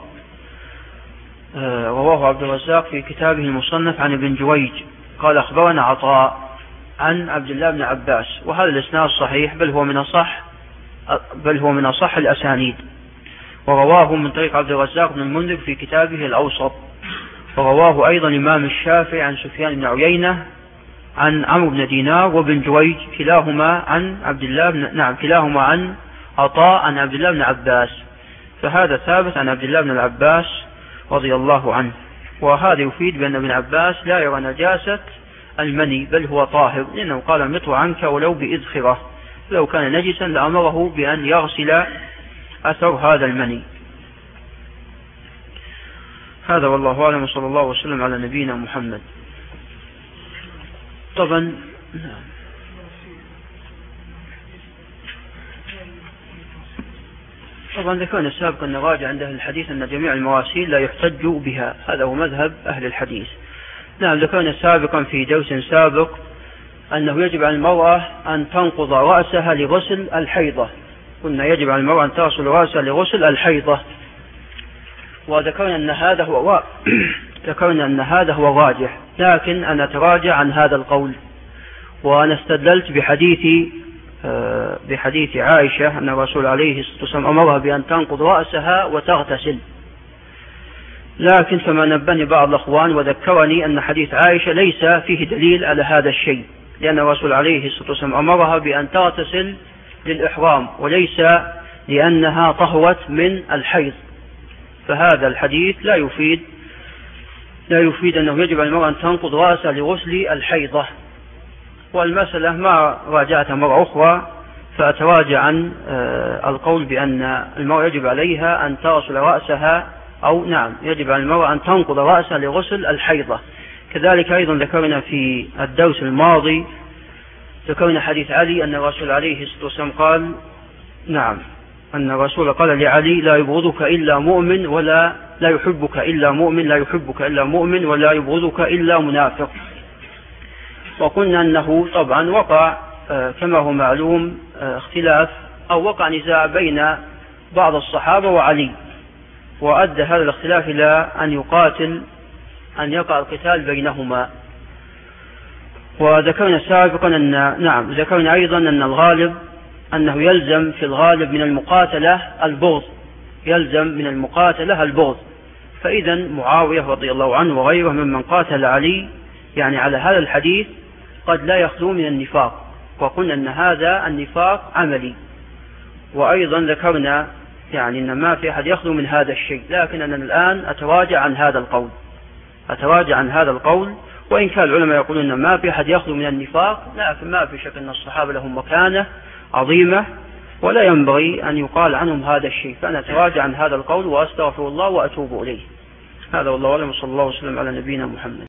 رواه عبد الرزاق في كتابه المصنف عن ابن جويج قال أخبرنا عطاء عن عبد الله بن عباس، وهذا الإسناد صحيح بل هو من أصح بل هو من أصح الأسانيد، ورواه من طريق عبد الرزاق بن المنذر في كتابه الأوسط، ورواه أيضا الإمام الشافعي عن سفيان بن عيينة عن عمرو بن دينار وابن جويج كلاهما عن عبد الله بن نعم كلاهما عن عطاء عن عبد الله بن عباس، فهذا ثابت عن عبد الله بن العباس رضي الله عنه. وهذا يفيد بأن ابن عباس لا يرى نجاسة المني بل هو طاهر، لأنه قال مطه عنك ولو بإذخرة، لو كان نجسا لأمره بأن يغسل أثر هذا المني. هذا والله أعلم، وصلى الله وسلم على نبينا محمد. طبعا طبعا ذكرنا سابقا أن راجع عند أهل الحديث أن جميع المراسيل لا يحتج بها، هذا هو مذهب أهل الحديث. نعم، ذكرنا سابقا في درس سابق أنه يجب على المرأة أن تنقض رأسها لغسل الحيضة، قلنا يجب على المرأة أن تغسل رأسها لغسل الحيضة، وذكرنا أن هذا هو ذكرنا أن هذا هو راجح، لكن أنا أتراجع عن هذا القول، وأنا استدللت بحديث بحديث عائشة أن الرسول عليه الصلاة والسلام أمرها بأن تنقض رأسها وتغتسل، لكن فما نبني بعض الأخوان وذكرني أن حديث عائشة ليس فيه دليل على هذا الشيء، لأن الرسول عليه الصلاة والسلام أمرها بأن تغتسل للإحرام وليس لأنها طهرت من الحيض، فهذا الحديث لا يفيد لا يفيد أنه يجب على المرأة أن تنقض رأسها لغسل الحيضة. والمسألة ما راجعتها مرة أخرى، فأتراجع عن القول بأن المرأة يجب عليها أن تغسل رأسها، أو نعم يجب على المرأة أن تنقض رأسها لغسل الحيضة. كذلك أيضا ذكرنا في الدرس الماضي ذكرنا حديث علي أن الرسول عليه الصلاة والسلام قال نعم أن الرسول قال لعلي لا يبغضك إلا مؤمن ولا لا يحبك إلا مؤمن لا يحبك إلا مؤمن ولا يبغضك إلا منافق. وقلنا أنه طبعا وقع كما هو معلوم اختلاف أو وقع نزاع بين بعض الصحابة وعلي، وأدى هذا الاختلاف إلى أن يقاتل أن يقع القتال بينهما. وذكرنا سابقا أن نعم ذكرنا أيضا أن الغالب أنه يلزم في الغالب من المقاتلة البغض، يلزم من المقاتلة البغض، فإذا معاوية رضي الله عنه وغيره ممن قاتل علي يعني على هذا الحديث قد لا يخلو من النفاق، وقلنا أن هذا النفاق عملي. وأيضا ذكرنا يعني أن ما في أحد يخلو من هذا الشيء، لكن أنا الآن أتراجع عن هذا القول أتراجع عن هذا القول وإن كان العلماء يقولون أن ما في أحد يخلو من النفاق، لكن ما في شك أن الصحابة لهم مكانة عظيمة ولا ينبغي أن يقال عنهم هذا الشيء. فأنا أتراجع عن هذا القول وأستغفر الله وأتوب إليه. هذا والله أعلم، صلى الله وسلم على نبينا محمد.